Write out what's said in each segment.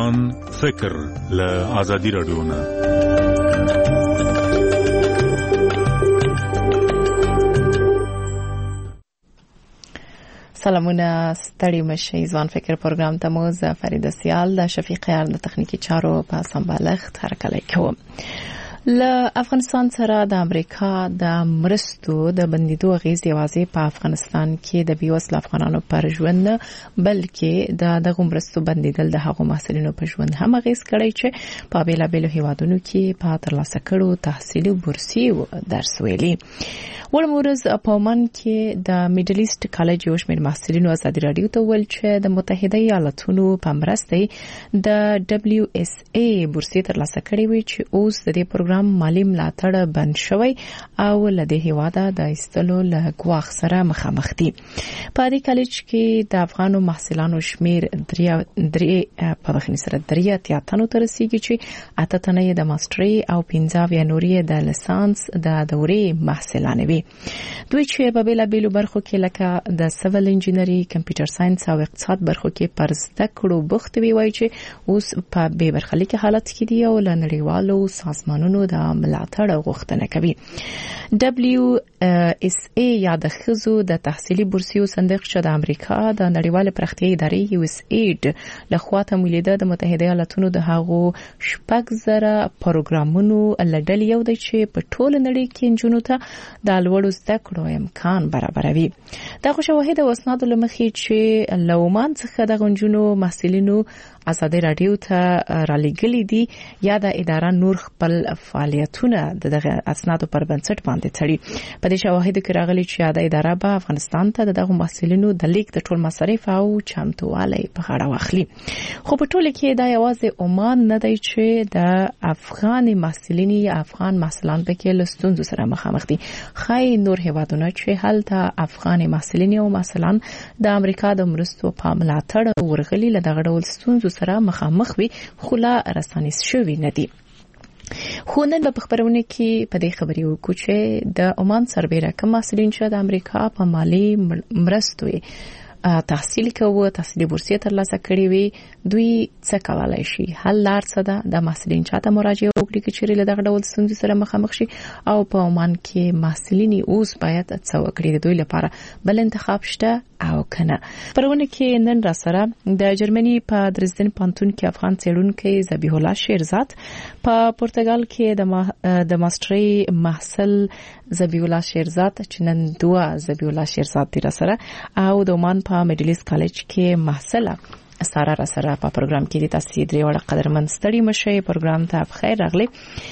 روان فکر له آزادي رادیو نه. سلامونه ستړي مشي ځوان فکر پروګرام ته مو زه فرید سیال د شفیق یار د تخنیکی چارو په سمبالښت حرکت کوم. له افغانستان سره د امریکا د مرستو د بندیدو غیز یوازې په افغانستان کې د بیوسل افغانانو پر ژوند بلکې د دغه مرستو بندیدل د هغو محصلینو په ژوند هم غیز کړی چې په بیلابیلو هیوادونو کې په ترلاسه کړو تحصیلي بورسي درس ویلي. ولمورز په عمان کې د میډل ایست کالج یو شمېر محصلینو ازادي رادیو ته ویل چې د متحده ایالاتونو په مرسته د WSA بورسي ترلاسه کړې وي چې اوس د دې پروګرام مالی ملاتړ بند شوی او له دې هیواده د ایستلو له ګواښ سره مخامخ دي. په دې کالج کې د افغانو محصلانو شمېر 3 تنو ته رسیږي چې 8 تنه د ماستري او 15 نورې د لیسانس د دورې محصلان وي. دوی چې په بیلابیلو برخو کې لکه د سیویل انجینری، کمپیوټر ساينس او اقتصاد برخو کې پر زده کړو بوخت وي، وایي چې اوس په بې برخلیک حالت کې دي او له نړیوالو سازمانونو د ملاتړ غوښتنه کوي. WSA یا د ښځو د تحصیلي بورسیو صندوق چې د امریکا د نړیوال پراختیايي ادارې USAID لخوا تمویلیده د متحده ایالاتونو د هغو 6,000 پروګرامونو لړل یو دی چې په ټول نړۍ کې نجونو ته د لوړو زده کړو امکان برابروي. دغه شواهد او اسناد لمخې چې لومان څخه د غنجونو محصلینو ازادي رادیو ته رالېږلي دي یا د اداره نور خپل فعالیتونه دغه اسنادو پر بنسټ باندې تړي. په دې شواهد کې راغلي چې د اداره به افغانستان ته دغه محصلینو د لیک د ټول مصارف او چمتووالی په غاړه واخلي. خو په ټول کې دا یوازې عمان نه دی چې د افغان محصلین یا افغان محصلان به کې له ستونزو سره مخامخ دي. خای نور هیوادونه چې هلته افغان محصلین او محصلان د امریکا د مرستو په ملاتړ ورغلي له دغه ډول ستونزو سره مخامخ وي، خو لا رسانې شوي نه دي. خو نن په خبرونه کې په دې خبرې وکړو چې د عمان سربېره کوم محصلین چې د امریکا په مالی مرستو تحصیل کوي، تحصیلي بورسیه ترلاسه کړې وي، دوی څه کولای شي؟ حل لار څه ده؟ د محصلین چاته مراجعه وکړي چې چیرې له دغه ډول ستونزو سره مخامخ شي او په عمان کې محصلین اوس باید څه وکړي؟ د دوی لپاره بل انتخاب شته او کنه؟ پرونه کې نن را سره د جرمني په درزدن پانتون کې افغان څېړونکي ذبیح الله شیرزاد، په پرتګال کې د ماستري محصل ذبیح الله شیرزاد چې نن دوه ذبیح الله شیرزاد دي را سره، او د عمان په میډل ایست کالج کې محصله سارا را سره په پروګرام کې د تاسو درې وړ قدرمن ستړي مشه پروګرام ته بخیر راغلي.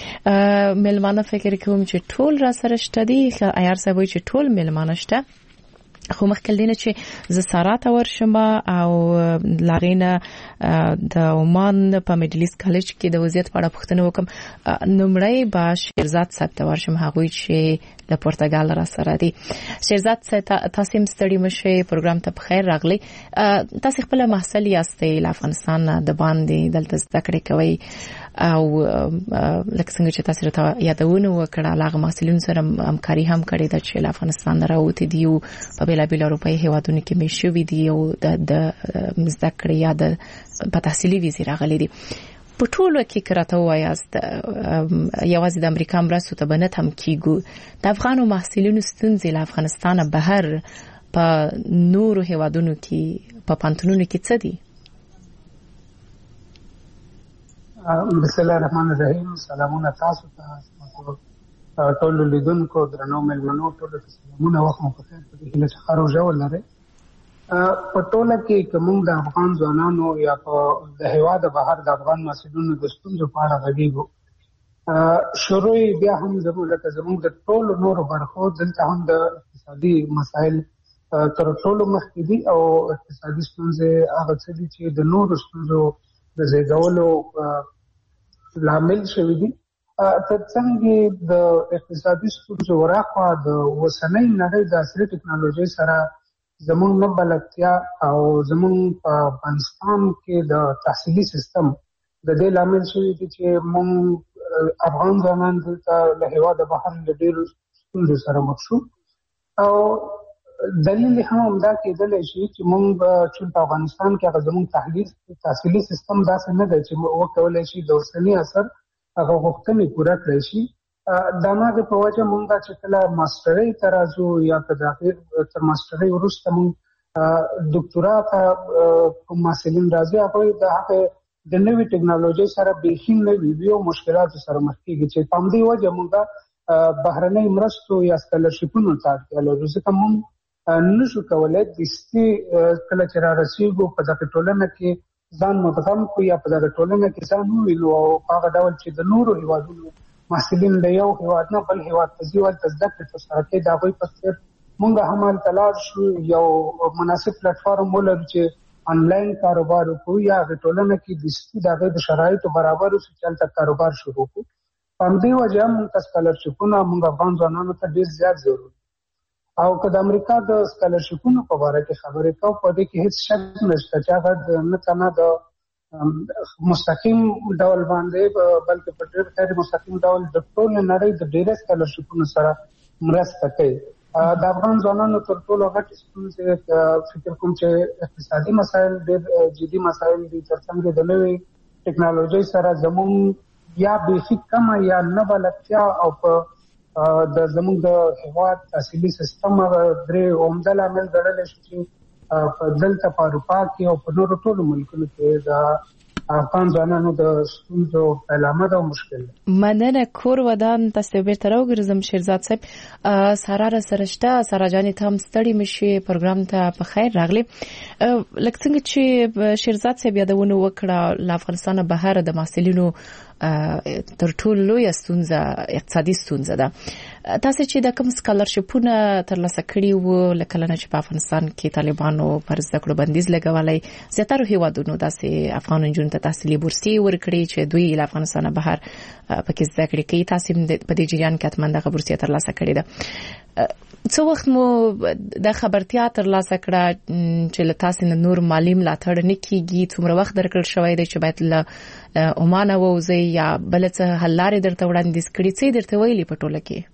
ملمانه فکر کوم چې ټول را سره شته دي، ایار سوي چې ټول ملمانه شته، خو مخکې دینه چې ز سارا ته ورشم او لاغینه د عمان په میډل ایست کالج کې د وضعیت په اړه پوښتنه وکم. نمړی با شیرزاد صاحب ته ورشم، هغه چې د پرتګال را سره دي. شیرزاد تاسو ستړي مشه پروګرام ته بخیر راغلي. تاسو خپل محصل یاستئ، له افغانستان د باندې دلته زده کړې کوي او لکه څنګه چې تاسو ته یادونه وکړه لاغه محصلین سره همکاري هم کړې ده چې له افغانستان راوته دي او په بیلابیل اروپایي هیوادونو کې مشوي دي او د زده کړې یا د په تحصیلي ویزې راغلي دي. په ټولو کې کراته وایاست یوازې د امریکا مرستو ته بنت هم کیږي. د افغانو محصلینو ستونزې له افغانستان بهر په نورو هیوادونو کې په پانتونونو کې څه دي؟ بسم الله الرحمن الرحیم. سلامونه تاسو ته، ټول لیدونکو درنو مېلمنو ټول ته سلامونه وکړم په خیر په دې هیله چې ښه روژه ولرئ. په ټوله کې کوم د افغان ځوانانو یا په د هیواد بهر د افغان محصلینو د ستونزو په اړه غږیږو. شروع بیا هم زموږ د ټولو نورو برخو دلته هم د اقتصادي مسایل تر ټولو مخکې دي او اقتصادي ستونزې هغه څه دي چې د نورو ستونزو د زیږولو لامل شوي دي. ترڅنګ د اقتصادي ستونزو وراخوا د اوسنۍ نړۍ د عصري ټکنالوژۍ سره زموږ نه بلدتیا او زموږ په افغانستان کې د تحصیلي سیستم د دې لامل شوي دي چې موږ افغان ځوانان دلته له هېواده بهر له ډېرو ستونزو سره مخ شو او دلیل هم همدا کېدلی شي چې موږ چې په افغانستان کې هغه زموږ تحصیلي سیستم داسې نه دی چې وکولای شي د اوسني عصر هغه غوښتنې پوره کړی شي. د هماغې په وجه موږ چې کله ماسټرۍ ته راځو یا که د هغې تر ماسټرۍ وروسته موږ ډاکټورا ته کوم محصلین راځي هغوی د هغې د نوې ټکنالوژۍ سره بیخي نوي او مشکلاتو سره مخ کېږي چې په همدې وجه موږ بهرنۍ مرستو یا سکالرشیپونو ته اړتیا لرو ځکه موږ نشو کولی دستي کله چې رارسېږو په دغه ټولنه کې ځان مدغم کړو یا په دغه ټولنه کې ځان ووینو او په هغه ډول چې د نورو هېوادونو محصلین له یو هېواد نه بل هېواد ته ځي هلته زده کړې ترسره کوي د هغوی په څېر موږ هم هلته لاړ شو یو مناسب پلیټفارم ولرو چې آنلاین کاروبار وکړو یا هغې ټولنه کې دستي د هغې د شرایطو برابر اوسو چې هلته کاروبار شروع کړو. په همدې وجه موږ ته سکالرشیپونه موږ افغان ځوانانو ته ډېر زیات ضروري او که د امریکا د سکالرشیپونو په باره کې خبرې کوو په دې کې هېڅ شک نشته چې هغه نه تنها د مستقیم ډول باندې بلکې په ډېر غیر مستقیم ډول د ټولې نړۍ د ډېرو سکالرشیپونو سره مرسته کوي. د افغان ځوانانو تر ټولو غټې ستونزې فکر کوم چې اقتصادي مسایل ډېر جدي مسایل دي ترڅنګ د نوې ټکنالوژۍ سره زموږ یا بیخي کمه یا نه بلدتیا او په د زموږ د هېواد تحصیلي سیستم درې عمده لامل ګڼلی شي چې دلته په اروپا کې او په نورو ټولو ملکونو کې د افغان ځوانانو د ستونزو پیلامه ده او مشکل ده. مننه. کور ودان تاسو بیرته راوګرځم شیرزاد صاحب. سارا را سره شته. سارا جانې ته هم ستړي مشي پروګرام ته په خیر راغلی. لکه څنګه چې شیرزاد صاحب یادونه وکړه له افغانستان بهر د محصلینو تر ټولو لویه ستونزه اقتصادي ستونزه ده. تاسو چې د کوم سکالرشیپونه ترلاسه کړي وو لکه نه چې په افغانستان کې طالبانو پر زده کړو بندیز لګولای زیاتره هیوادونو داسې افغان نجونو ته تحصیلي بورسیې ورکړي چې دوی له افغانستان بهر پکې زده کړې کوي. تاسو په دې جریان کې اتمن دغه بورسیه ترلاسه کړې ده. څو وخت مو د خبرتیا ترلاسه کړه چې له تاسو نور مالی ملاتړ نه کیږي؟ څومره وخت درکړل شوی دی چې باید له عمان ووځي یا بل څه حل لارې درته وړاندیز کړي؟ څه درته ویلي په ټوله کې؟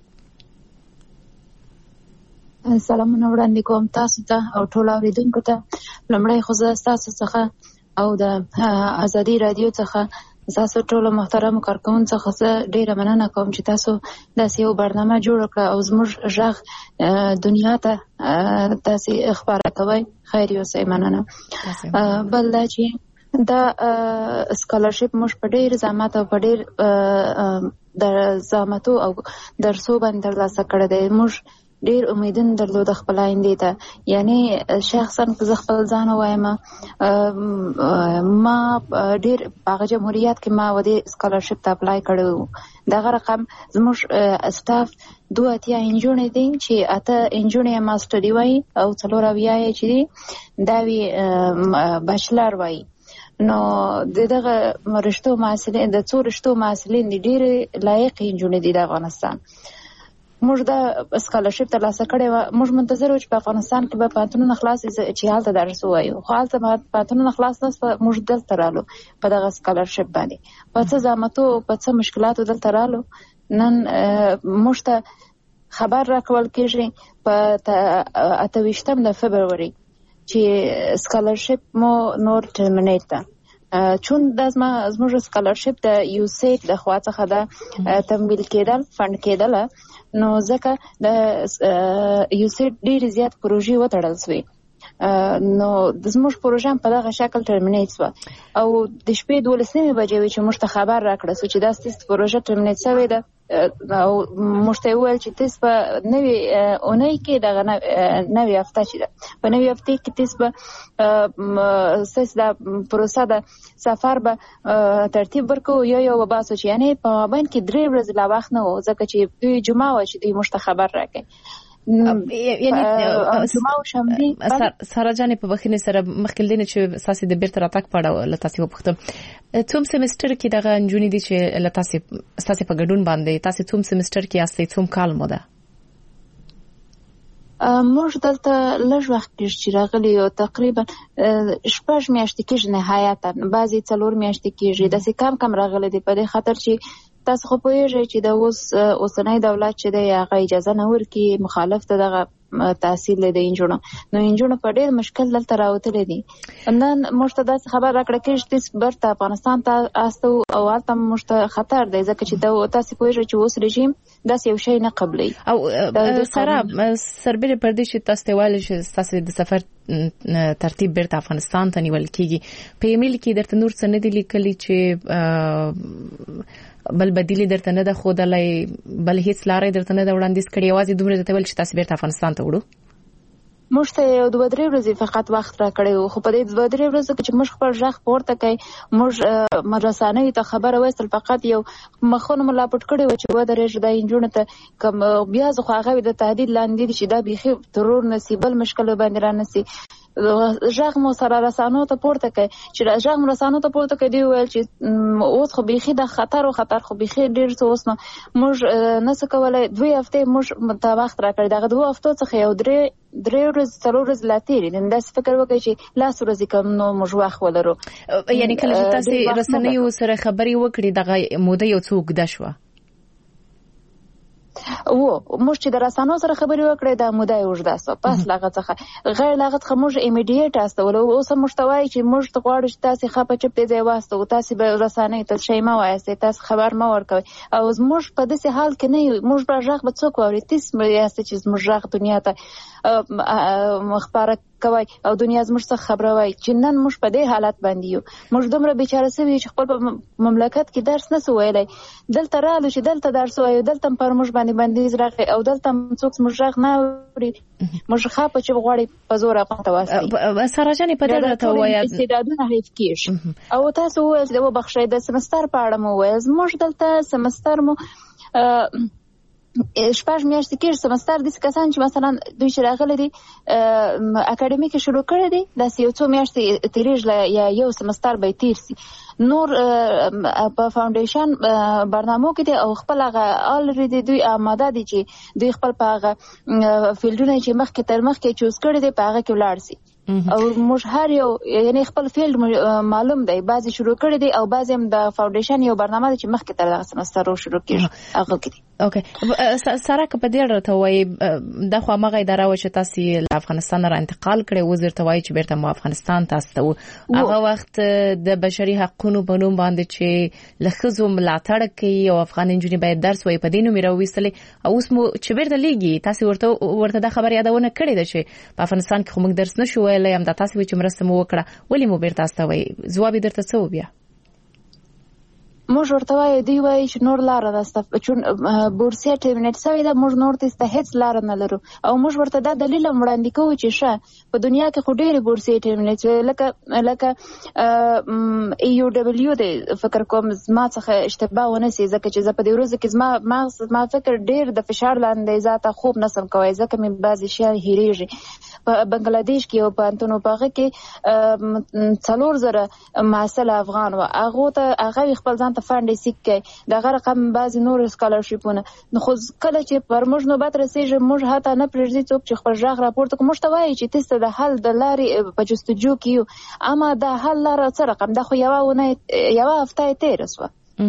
سلامونه وړاندې کوم تاسو ته او ټول اوریدونکو ته. لومړی خو زه تاسو څخه او د ازادي رادیو څخه تاسو ټول محترم کارکون څخه ډیره مننه کوم چې تاسو داسې یو برنامه جوړ کړه او زموږ غږ دنیا ته تاسو خبره کوي. خیر اوسئ. مننه. بل دا چې دا سکالرشپ موږ په ډیر زحمت او په ډیر د زحمتو او درسو باندې ترلاسه کړی دی. موږ ډیر امیدونه درلود خپل آینده ته. یعنی شخصا که خپل ځان وایم ما ډیر په جمهوریت کې ما ودی سکالرشپ ته اپلای کړو. دغه رقم زموږ سټاف 2 انجونې دي چې اته انجونې ماستري وای او 4 اویای چې دي دا وی بچلر وای. نو دغه رشتو محصلین د څو رشتو محصلین ډیر لایق انجونې دي د افغانستان. موږ د سکالرشپ ترلاسه کړې و. موږ منتظر وو چې په افغانستان کې به پاتونونه خلاص چې هلته درس ووایو خو هلته پاتونونه خلاص نشته. موږ دلته رالو په دغه سکالرشپ باندې په څه زحمتو په څه مشکلاتو دلته رالو. نن موږ ته خبر راکول کېږي په 28 د فبروري چې سکالرشپ مو نور ټرمینیټ ده. چون د زموږ سکالرشپ د یوسیټ د خوا څخه د تمویل کېدل فند کېدل نو ځکه د یوسیټ ډېر زیات پروژې وتړل شوې نو د زموږ پروژه په دغه شکل ټرمینیټ شوه او د شپې 12 بجې چې موږ ته خبر راکړه چې دا ستاسو پروژه ټرمینیټ شوې ده او موږ ته وویل چې تاسو په نوې اونۍ کې دغه نوې هفته چې ده په نوې هفته کې تاسو به ستاسو د پروسه د سفر به ترتیب ورکو یو باسو چې یعنی په مابین کې 3 ورځې لا وخت نه و ځکه چې دوی جمعه و چې دوی موږ ته خبر راکړي. یعنی سارا جانې په بخینه سره مخکې دینه چې اساسي د بیرته راتګ پړاو لته یو پختم څوم سیمستر کې دغه انجونی دي چې لته اساسي په ګډون باندې تاسو څوم سیمستر کې یاستئ څوم کال مو ده؟ موږ دلته لږ وخت کې راغلي او تقریبا 6 میاشتې کې نهایتا بعضی 4 میاشتې کې د کم راغلي دي په خاطر چې تاسو خو پوهیږئ چې د اوسنۍ دولت چې د هغه اجازه نه ورکړي مخالف ته دغه تحصیل د انجونو نو انجونو په ډېر مشکل دلته راوتلې دي. نن موږ ته داسې خبر راکړه کې چې برته افغانستان ته استو او هلته موږ ته خطر دی ځکه چې تاسې پوهېږئ چې اوس رژیم داسې یو شی نه قبلوي. او سره سربېره پر دې چې تاسو ته ویل چې تاسو د سفر ترتیب بیرته افغانستان ته نیول کیږي په ایمیل کې درته نور څه نه دي لیکلي چې بل بدیل درته نه ده خودلای بل هیڅ لارې درته نه ده وړاندیز کړی یوازې دومره درته ویل چې تاسو بیرته افغانستان ته وړو؟ موږ ته یو 2-3 ورځې فقط وخت راکړی و خو په دې 2-3 ورځو کې چې موږ خپل غږ پورته کړی موږ رسنیو ته خبره وایستل فقط یو مخونه ملا پټ کړی و چې ودرېږي دا انجونو ته کوم بیا زه خو هغه د تهدید لاندې دي چې دا بیخي ترور نسی بل مشکل باندې را نسی ژغ مو سره رسانو ته پورته کوي چې ژغ مو رسانو ته پورته کوي دی ویل چې اوس خو بیخي د خطر خو بیخي ډیر څه اوس نو موږ نس کولای 2 هفته موږ ته وخت راکړی دغه 2 هفتو څخه یو 3 ورځې 4 ورځې لا تېرې نن داسې فکر وکړئ چې لاس ورځې کم نو موږ وخت ولرو. یعنی کله چې تاسو رسنیو سره خبرې وکړې دغه موده یو څو اوږده شوه موږ چې د رسنیو سره خبرې وکړې دا موده یې اوږده سوه پس له هغه څخه غیر له هغه څخه موږ ایمیډیټ استولو اوس هم موږ ته وایي چې موږ ته غواړو چې تاسې ښه په چپ دې ځای واستوو تاسې به رسنیو ته شی مه وایاستئ تاسې خبر مه ورکوئ او زموږ په داسې حال کې نه یو موږ به غږ به څوک واوري تاسې یاستئ چې زموږ غږ دنیا ته خپاره کوي او دنیا زموږ څخه خبره وایي چې نن موږ په دې حالت باندې یو موږ دومره بیچاره سوي چې خپل مملکت کې درس نه سو ویلی دلته رالو چې دلته درس وایو دلته پر موږ باندې بندیز راغی او دلته څوک موږ غږ نه اوري موږ ښه په چې غواړي په زور افغان ته واستي ساره جانې په دې راته ووایه استعدادونه حیف کېږي او تاسو وویل چې وبخښئ د سمستر په اړه مو وویل زموږ دلته سمستر مو شپږ میاشتې کې سمستر داسې کسان چې مثلا دوی چې راغلي دي اکاډمي کې شروع کړی دي داسې یو څو میاشتې تېرېږي یا یو سمستر به یې تېر سي نور په فاونډیشن برنامو کې دي او خپل هغه الریډي دوی آماده دي چې دوی خپل په هغه فیلډونه چې مخکې تر مخکې چوز کړي دي په هغه کې ولاړ سي او موږ هر یو یعنی خپل فیلډ معلوم دی بعضی شروع کړي دي او بعضی هم د فاونډیشن یو برنامه ده چې مخکې تر دغه سمستر شروع کېږي هغه کې دي. اوکې ساره که په دې اړه ته وایي دا خو هماغه اداره وه چې تاسې له افغانستان را انتقال کړی اوس درته وایي چې بیرته مو افغانستان ته استوو هغه وخت د بشري حقونو په نوم باندې چې له ښځو ملاتړ کوي او افغان نجونې باید درس وایي په دې نوم یې راویستلې او اوس مو چې بیرته لیږي تاسې ورته دا خبر یادونه کړې ده چې په افغانستان کې خو موږ درس نه شو ویلی همدا تاسې وایي چې مرسته مو وکړه ولې مو بیرته استوئ ځواب یې درته څه و بیا موږ ورته وایو دوی وایي چې نور لاره نشته چون بورسیه ټرمینیټ شوې ده موږ نور ته هیڅ لاره نه لرو او موږ ورته دا دلیل وړاندې کوو چې ښه په دنیا کې خو ډېرې بورسیې ټرمینیټ لکه ایو ډبلیو دی فکر کوم زما څخه اشتباه ونه سي ځکه چې زه په دې ورځو کې زما فکر ډېر د فشار لاندې ذاته خوب نسم کوی ځکه مې بعضې شیان هېرېږي په بنګلادیش کې او په انتونو په هغه کې 4,000 محصل افغان و هغه خپل ځان ته فنډ سیک کوي دغه رقم بعضې نور سکالرشیپونه نو خو کله چې پر موږ نوبت رسېږي موږ حتی نه پرېږدي څوک چې خپل غږ راپورته کړي موږ ته وایي چې تاسو د حل د لارې په جستجو کې یو اما د حل لاره څه رقم دا خو یوه هفته یې تېره شوه.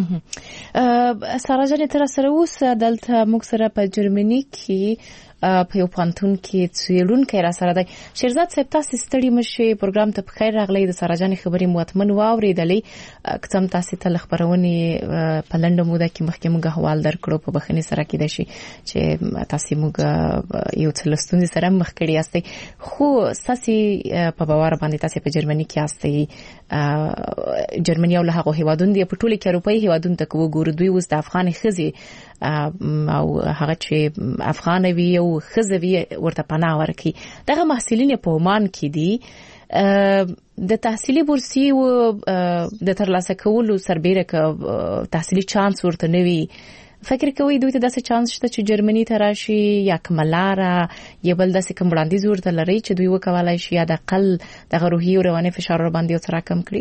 ساره جانې تر سره اوس دلته موږ سره په جرمني کې په یو پانتون کې څېړونکی را سره دی شیرزاد صاحب تاسې ستړي مشئ پروګرام ته په خیر راغلی د ساره جانې خبرې مو حتمن واورېدلې که څه هم تاسې ته له خپرونې په لنډه موده کې مخکې موږ احوال درکړو په بښنې سره کېدای شي چې تاسې موږ یو څه له ستونزې سره مخ کړي یاستئ خو ستاسې په باور باندې تاسې په جرمني کې یاستئ جرمني او له هغو هېوادونو دي په ټولو کې اروپایي هېوادونو ته که وګورو دوی اوس د افغانې ښځې او هغه چې افغانه وي او ښځه وي ورته پناه ورکړي دغه محصلین په عمان کې دي د تحصیلي بورسیې د ترلاسه کولو سربیره که تحصیلي چانس ورته نه وي فکر کوئ دوی ته داسې چانس شته چې جرمني ته راشي یا کومه لاره یا بل داسې کوم وړاندیز ورته لرئ چې دوی وکولای شي یا د اقل دغه روحي او رواني فشار ورباندې یو څه راکم کړي؟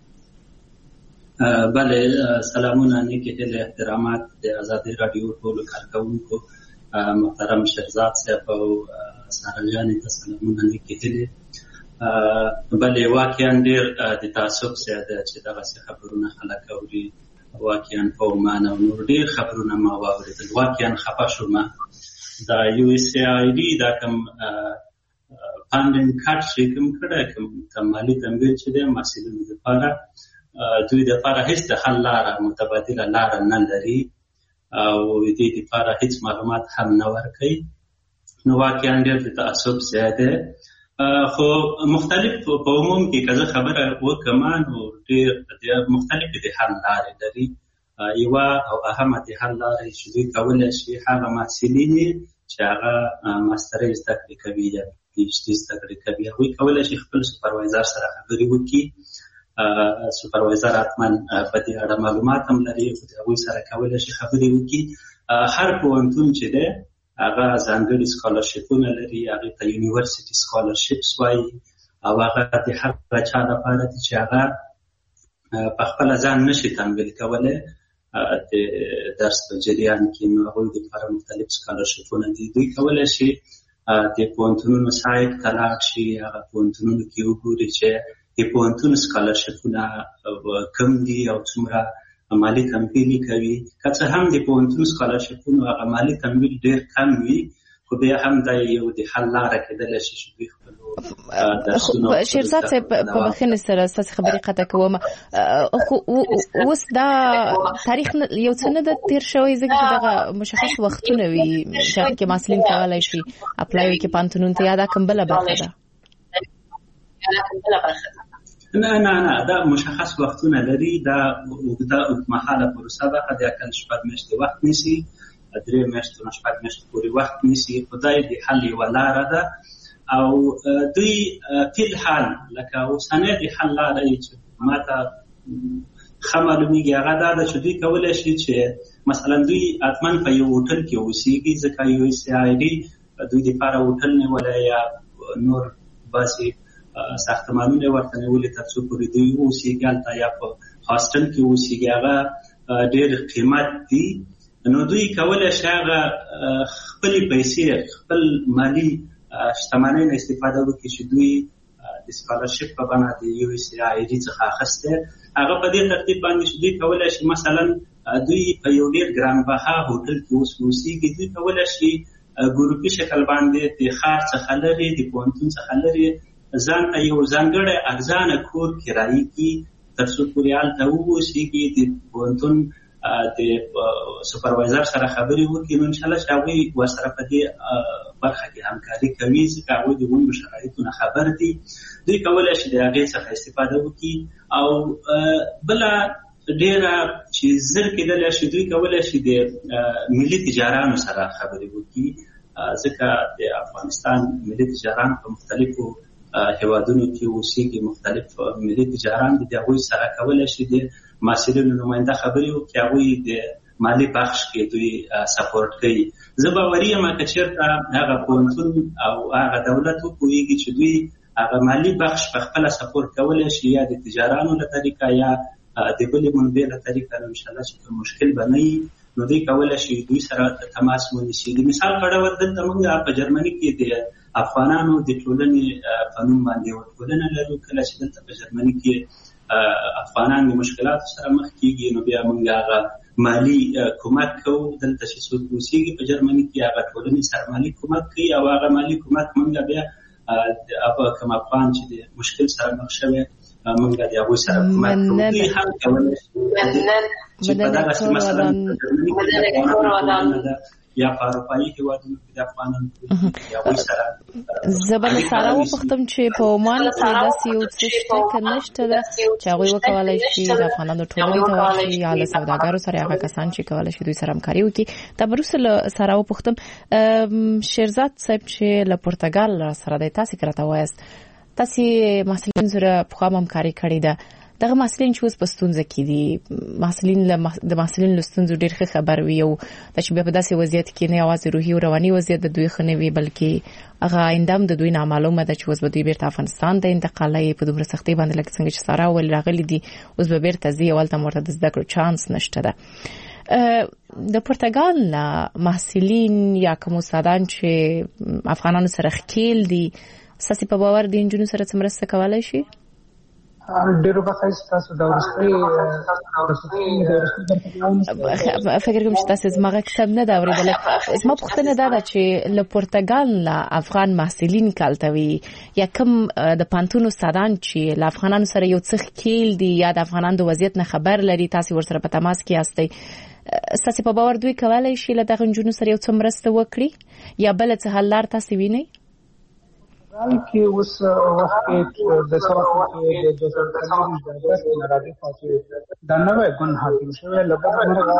بله سلامونه نیکې هیلې احترامات د ازادي راډیو ټولو کارکوونکو محترم شهزاد صاحب او ساره جانې ته سلامونه نیکې هیلې بله واقعا ډېر د تعصب ځای ده چې دغسې خبرونه خلک اوري واقعا په عمان او نور ډېر خبرونه ما واورېدل واقعا خفه شوم دا یو اس ای ډي دا کوم فاندینګ کټ چې کوم کړه کوم مالی تمویل چې د محصلینو لپاره دوی د لپاره هیڅ د حل لاره متبادله لاره نه لري او د دې لپاره هیڅ معلومات هم نه ورکوي نو واقعا ډېر د تعصب زیاده خو مختلف په عموم کې کله خبره وکم نو ډېر مختلف دي حل لارې لري یو او اهمه دي حل لارې چې دوی کولای شي هغه محصلین چې هغه ماسترۍ زده کړې کوي یا پی ایچ ډي زده کړې کوي هغوی کولای شي خپل سوپروایزر سره خبرې وکړي سوپروایزر حتما په دې اړه معلومات هم لري هغوی سره کولای شي خبرې وکړي هر پوهنتون چې دی هغه ځانګړي سکالرشیپونه لري هغې ته یونیورسټي سکالرشیپس وایي او هغه د هغه چا لپاره دي چې هغه په خپله ځان نشي تمویل کولی د درس په جریان کې نو هغوی دپاره مختلف سکالرشیپونه دي دوی کولی شي د پوهنتونونو سایټ ته لاړ شي هغه پوهنتونونو کې وګوري چې د پوهنتون سکالرشیپونه کم دي او څومره مالی تمویل کوي که څه هم د پوهنتون سکالرشیپونو هغه مالی تمویل ډېر کم وي خو بیا هم دا یو د حل لاره کېدلی شي چې دوی خپلو درسونو شیرزاد صاحب په بخښنې سره ستاسې خبرې قطع کوم خو اوس دا تاریخ یو څه نه ده تېر شوی ځکه چې دغه مشخص وختونه وي چې هغې کې محصلین کولی شي اپلای وکړي پوهنتونونو ته یا دا کوم بله برخه ده نه دا مشخص وختونه لري دا اوږدمهاله پروسه ده د اقل 6 میاشتې وخت نیسي 3 میاشتو نه 6 میاشتو پورې وخت نیسي خو دا د حل یوه لاره ده او دوی فی الحال لکه اوسنۍ د حل لاره چې ما ته ښه معلومیږي هغه دا ده چې دوی کولی شي چې مثلا دوی حتما په یو هوټل کې اوسیږي ځکه یو اس ای ډي دوی دپاره هوټل نیولی یا نور باسي ساختمانونه ورته نیولي تر څو پورې دوی اوسیږي هلته یا په هاسټل کې اوسیږي هغه ډېر قیمت دي نو دوی کولی شي هغه خپلې پیسې خپل مالي شتمنۍ نه استفاده وکړي چې دوی د سکالرشیپ په بڼه د یو اس ای ډي څخه اخیستی هغه په دې ترتیب باندې چې دوی کولی شي مثلا دوی په یو ډېر ګرانبها هوټل کې اوسیږي دوی کولی شي ګروپي شکل باندې د ښار څخه لرې د پوهنتون څخه لرې ځان ته یو ځانګړی ارزانه کور کرایي کړي تر څو پورې هلته واوسیږي د پوهنتون د سوپروایزر سره خبرې وکړي نو انشاءالله چې هغوی ورسره په دې برخه کې همکاري کوي ځکه هغوی د غونډو شرایطو نه خبر دي دوی کولی شي د هغې څخه استفاده وکړي او بله ډېره چې زر کېدلی شي دوی کولی شي د ملي تجارانو سره خبرې وکړي ځکه د افغانستان ملي تجاران په مختلفو هیوادونو کې اوسیږي مختلف ملي تجاران دي د هغوی سره کولی شي د محصلینو نماینده خبرې وکړي هغوی د مالي بخش کې دوی سپورټ کوي زه باوري یم که چېرته هغه پوهنتون او هغه دولت وپوهېږي چې دوی هغه مالي بخش په خپله سپورټ کولی شي یا د تجارانو له طریقه یا د بلې منبع له طریقه نو انشاءالله چې کوم مشکل به نه وي نو دوی کولی شي دوی سره تماس ونیسي د مثال په ډول دلته موږ په جرمني کې د افغانانو د ټولنې په نوم باندې یوه ټولنه لرو کله چې دلته په جرمني کې افغانان د مشکلاتو سره مخ کېږي نو بیا موږ هغه مالي کومک کوو دلته چې څوک اوسېږي په جرمني کې هغه ټولنې سره مالي کومک کوي او هغه مالي کومک موږ بیا کوم افغان چې د مشکل سره مخ شوی موږ د هغوی سره کومک کوو دوی هم کولی شي چې په دغه سیمه مثلا یا په اروپایي هېوادونو کې د افغانانو یا هغوی سره زه به له سارا وپوښتم چې په عمان کې داسې یو څه شته که نشته ده چې هغوی وکولی شي د افغانانو ټولنې ته ورشي یا له سوداګرو سره هغه کسان چې کولی شي دوی سره همکاري وکړي دا به وروسته له سارا وپوښتم شیرزاد صاحب چې له پرتګال سره دی تاسې که راته وایاست تاسې محصلینو سره پخوا هم همکاري کړې ده دغه محصلین چې اوس په ستونزه کې دي د محصلینو له ستونزو ډېر ښه خبر وي او دا چې بیا په داسې وضعیت کې نه یوازې روحي او رواني وضعیت د دوی ښه نه وي بلکې هغه آینده هم د دوی نامعلومه ده چې اوس به دوی بیرته افغانستان ته انتقالوي په دومره سختۍ باندې لکه څنګه چې سارا وویل راغلي دي اوس به بیرته ځي او هلته هم ورته د زده کړو چانس نشته ده د پرتګال نه محصلین یا کوم استادان چې افغانانو سره ښکیل دي ستاسې په باور د نجونو سره څه مرسته کولی شي؟ ډیرو بخښه تاسو دا ورسته فکر کوم چې تاسو زما کتاب نه دا اوریدل. زما پوښتنه دا ده چې له پرتګال له افغان محصلین کالتوي یا کوم د پانتون استادان چې له افغانانو سره یو څه کېل دي یا د افغانانو د وضعیت نه خبر لري، تاسو ورسره په تماس کې یاستئ، تاسو په باور دوی کولای شي له دغه جنونو سره یو څه مرسته وکړي یا بل څه حل لار تاسو وینئ؟ کې اوس وخت کې د سبا کې د ځوانانو د درس ناراضي پاتې دا نوې ګون حاکم شوی لبر مرغه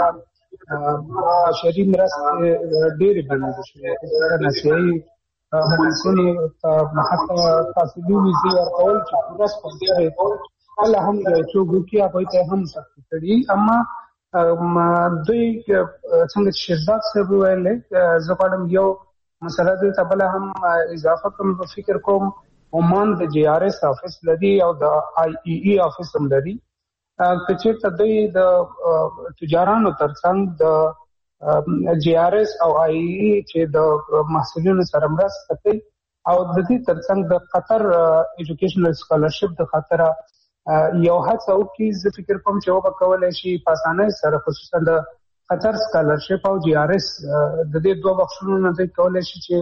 شری مرسته ډېر باندې شوی دا نشي مونږه حتی تاسو ویزه ورکول چې پوره سپارښتنه الله هم یو ګوکي هغه ته هم سخت کړي. اما دوی څنګه شهزاد صاحب ویل زپاړم یو مسله د تبل هم اضافه کوم فکر کوم عمان د جی آر ایس افیس لري او د آی ای ای افیس هم لري. چې تدوی د تجارانو ترڅنګ د جی آر ایس او آی ای ای چې د محصلینو سره مرسته کوي او د دې ترڅنګ د قطر ایجوکیشنل سکالرشپ د خاطر یو هڅه وکړي. زه فکر کوم چې وب کولای شي په اسانۍ سره خصوصا د قطر سکالرشپ او جی آر ایس د دې دوه بخښونو نه دی کولای شي چې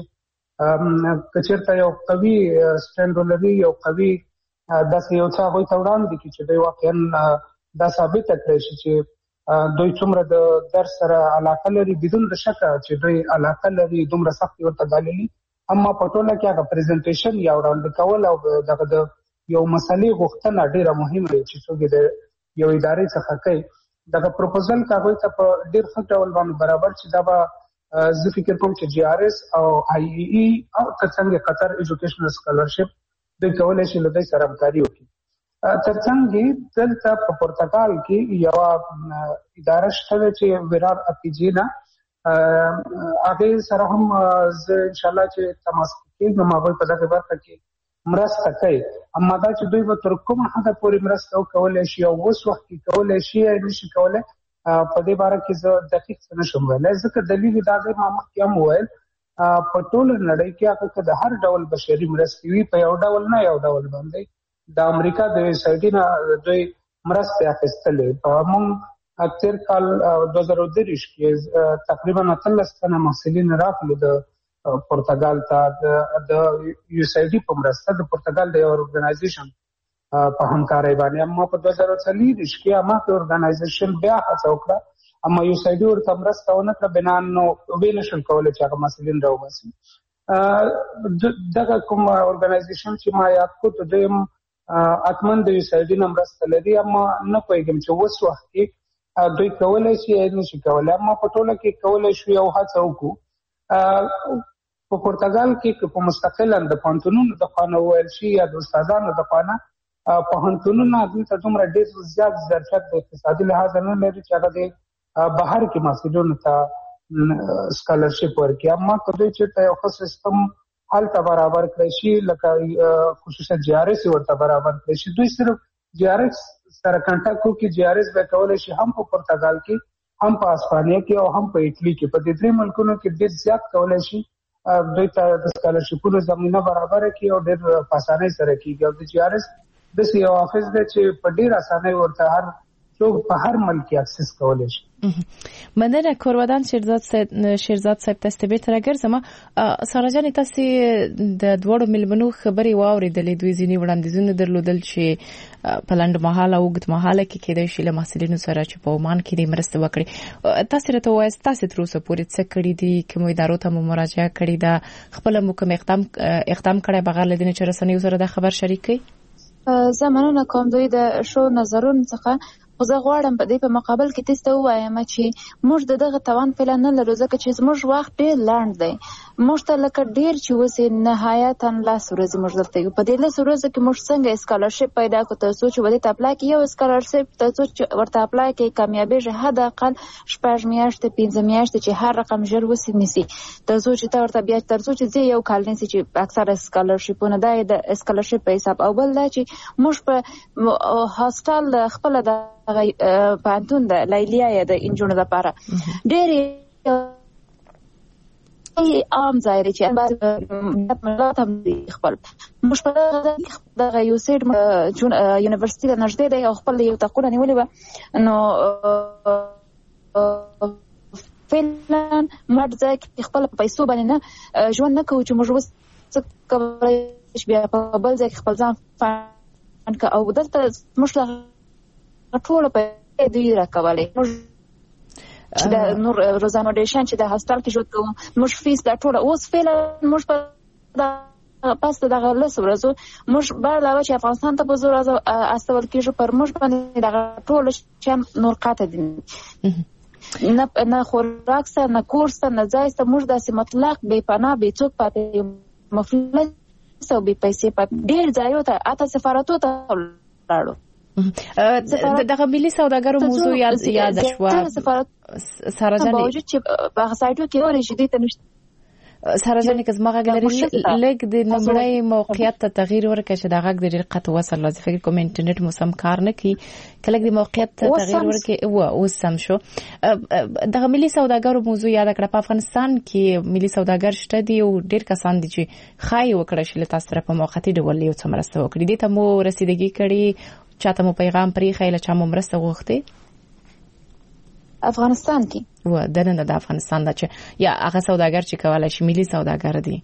کچرته یو قوي سټاند ولري، یو قوي داسې یو څه هغوی ته وړاندې کړي چې دوی واقعا دا ثابته کړی شي چې دوی څومره د درس سره علاقه لري، بدون د شکه چې دوی علاقه لري، دومره سخت ورته ګاللي. اما په ټوله کې هغه پریزنټیشن یا وړاندې کول او دغه د یو مسلې غوښتنه ډیره مهمه ده چې څوک د یو ادارې څخه کوي. دغه پروپوزل کاغذ ته په ډیر ښه ډول باندې برابر چې دا به زه فکر کوم چې جی آر ایس او آی ای ای او ترڅنګ قطر ایجوکیشنل سکالرشپ د کولای شي له دې سره همکاري وکړي. ترڅنګ دلته په پرتګال کې یو اداره شته چې ویرار اپیجینا هغه سره هم زه ان شاء الله چې تماس کوم هغه په دغه برخه کې مرسته کوي. اما دا چې دوی به تر کومه حده پورې مرسته وکولای شي او اوس وخت کې کولای شي یا نشي کولای په دې باره کې زه دقیق څه نشم ویلی، ځکه دلیل دا دی ما مخکې هم وویل په ټوله نړۍ کې هغه که د هر ډول بشري مرستې وي په یو ډول نه یو ډول باندې د امریکا د ویبسایټ نه دوی مرستې اخیستلې. موږ تېر کال 2023 کې تقریبا 13 تنه محصلین راغلي د پرتګال ته د یو سی ډي په مرسته د پرتګال د یو ارګنایزیشن په همکارۍ باندې. اما په 2023 کې ما په ارګنایزیشن بیا هڅه وکړه، اما یو سی ډي ورته مرسته ونه کړه، بنا نو ویلشن کولای چې هغه مسلین راوباسي. دغه کوم ارګنایزیشن چې ما یاد کو ته دیم اتمن د یو سی ډي مرسته لري، اما نه پوهیږم چې اوس وخت کې دوی کولای شي یا نشي کولای. اما په ټوله کې کولای شو یو هڅه وکړو. په پرتګال کې په مستقلا د پانتونونو د خانه ویل شي یا د استادانو د خانه پوهنتونونه دلته دومره ډېر زیات ظرفیت د اقتصادي لحاظ نه لري چې هغه د بهر کې محصلینو ته سکالرشپ ورکړي. اما که دوی چېرته یو ښه سیستم هلته برابر کړی شي، لکه خصوصا جی آر ایس ورته برابر کړی شي، دوی صرف جی آر ایس سره کنټاکټ وکړي. جی آر ایس به کولی شي هم په پرتګال کې، هم په اسپانیا کې او هم په ایټالي کې، په دې درې ملکونو کې ډېر زیات کولی شي دوی ته د سکالرشپونو زمینه برابر کړي او ډېر په اسانۍ سره کېږي. او د جی آر ایس داسې یو افیس دی چې په ډېر اسانۍ ورته هر څوک په هر ملک کې اکسس کولی شي. مننه کورودان شیرزاد صاحب، تاسو ته بیرته راګرځم. ساره جان، تاسو د دوړو ملمنو خبرې واورېدلې، دوی ځینې وړاندیزونه درلودل چې په لنډ مهاله او اوږد مهاله کې کېدای شي له محصلینو سره چې په عمان کې دې مرسته وکړي. تاسو راته وایاست تاسو تر اوسه پورې څه کړي دي، کومو ادارو ته مو مراجعه کړې ده، خپل مو کوم اقدام کړی بغیر له دې نه چې رسنیو سره دا خبر شریک کړئ؟ زه مننه کوم دوی د شو نظرونو څخه، خو زه غواړم په دې په مقابل کې تاسو ته ووایم چې موږ دغه توان فعلا نه لرو، ځکه چې زموږ وخت ډېر لنډ دی. موږ ته لکه ډېر چې وسې نهایتا 10 ورځې موږ دلته یو. په دې 10 ورځو کې موږ څنګه سکالرشپ پیدا کړو؟ تاسو چې ولې اپلای کې یو سکالرشپ تاسو چې ورته اپلای کې کامیابیږي حد اقل 6 میاشتې 15 میاشتې چې هر رقم ژر وسې نسی. تاسو چې تا ورته بیا ترڅو چې یو کال نسی چې اکثره سکالرشپونه د سکالرشپ په حساب او بل دا چې موږ په هاستل خپل د پانتون د لیلیا یا د انجونو لپاره ډېر عام ځای دی چې ملت هم خپل موږ په دغه یو سیټ یونیورسيټي د نږدې دی او خپل یو تقونه نیولې وه نو فعلا مړ ځای کې خپل پیسو باندې نه ژوند نه کوو چې موږ اوس څه کولی شو بیا په بل ځای کې خپل ځان فنډ کړو او دلته موږ ټوله پیسې دوی راکولې موږ چې د نور روزانه ډیشن چې د هاستل کې ژوند کوو موږ فیس دا ټوله اوس فعلا موږ په پس دغه لس ورځو موږ بار علاوه چې افغانستان ته په زور استول کېږو پر موږ باندې دغه ټوله شیان نور قاطع دي نه خوراک سته نه کور سته نه ځای سته موږ داسې مطلق بې پناه بې څوک پاتې مفلس او بې پیسې پاتې ډېر ځایو ته حتی سفارتو ته ولاړو دغه ملي سوداګرو موضوع یاد شوه ساره جانې باوجود چې په هغه سایټو کې وری چې دوی ته نشته ساره جانې که زما غږ لري لږ د لومړی موقعیت ته تغییر ورکړه چې دا غږ د ډېر قطع وصل لازم فکر کوم انټرنیټ مو سم کار نه کوي که لږ د موقعیت ته تغییر ورکړي اوس سم شو دغه ملي سوداګرو موضوع یاد کړه په افغانستان کې ملي سوداګر شته دي او ډېر کسان دي چې ښایي وکړه چې له تاسو سره په موقتي ډول یو څه مرسته وکړي دې ته مو رسیدګي کړې چاته مو پیغام پرېښی له چا مو مرسته غوښتې افغانستان کې و دننه د افغانستان دا چې یا هغه سوداګر چې کولای شي ملي سوداګر دي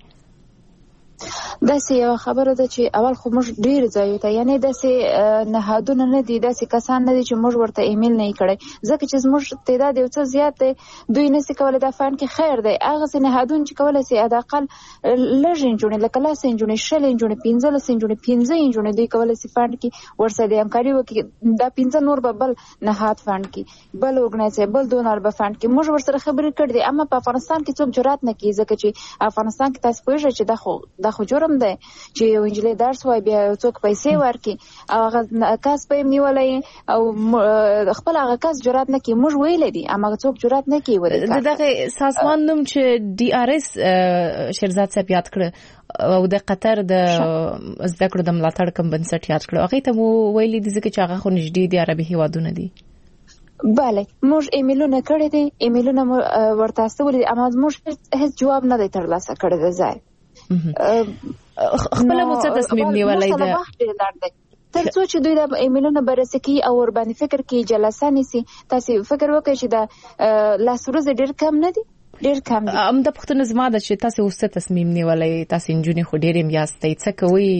داسې یو خبره ده چې اول خو موږ ډیر ځایو ته یعنی داسې نهادونه نه دي داسې کسان نه دي چې موږ ورته ایمیل نه کړی ځکه چې موږ تعداد یو څه زیات دی دوی نشي کولای دا فن کې خیر دی هغه څه نهادونه چې کولای شي حداقل لږ انجونې لکه لاس انجونې شل انجونې 15 انجونې 15 انجونې دوی کولای شي فن کې ورسره همکاري وکړي دا 15 نور به بل نهاد فن کې بل اورګنایزیشن بل دونر به فن کې موږ ورسره خبرې کړې دي اما په افغانستان کې څوک جرأت نه کوي ځکه چې افغانستان کې تاسو پوهیږئ چې دا خو جرم دی چې یو انجلۍ درس وای بیا څوک پیسې ورکړي او هغه کس په نیولای او خپل هغه کس جرأت نه کوي موږ ویل دي اما څوک جرأت نه کوي دغه سازمان نوم چې ډي آر اس شیرزاد صاحب یاد کړ او د قطر د زده کړو د ملاتړ کم بنسټ یاد کړو هغه ته مو ویل دي ځکه چې هغه خو نږدې دي عربي هیوادونه دي بله موږ ایمیلونه کړی دي ایمیلونه ورته استولې اما موږ هیڅ جواب نه دی ترلاسه کړی دی ځای خپل مو څه تصمیم نیولای دی تر څو چې دوی د ایمیلونو بررسي کوي او ور باندې فکر کوي جلسه نیسي تاسو فکر وکړئ چې دا لاس ورځې ډېر کم نه دي ډېر کم دي ام د پښتون زما د چې تاسو اوس تصمیم نیولای تاسو انجونی خو ډېر میاستئ څه کوي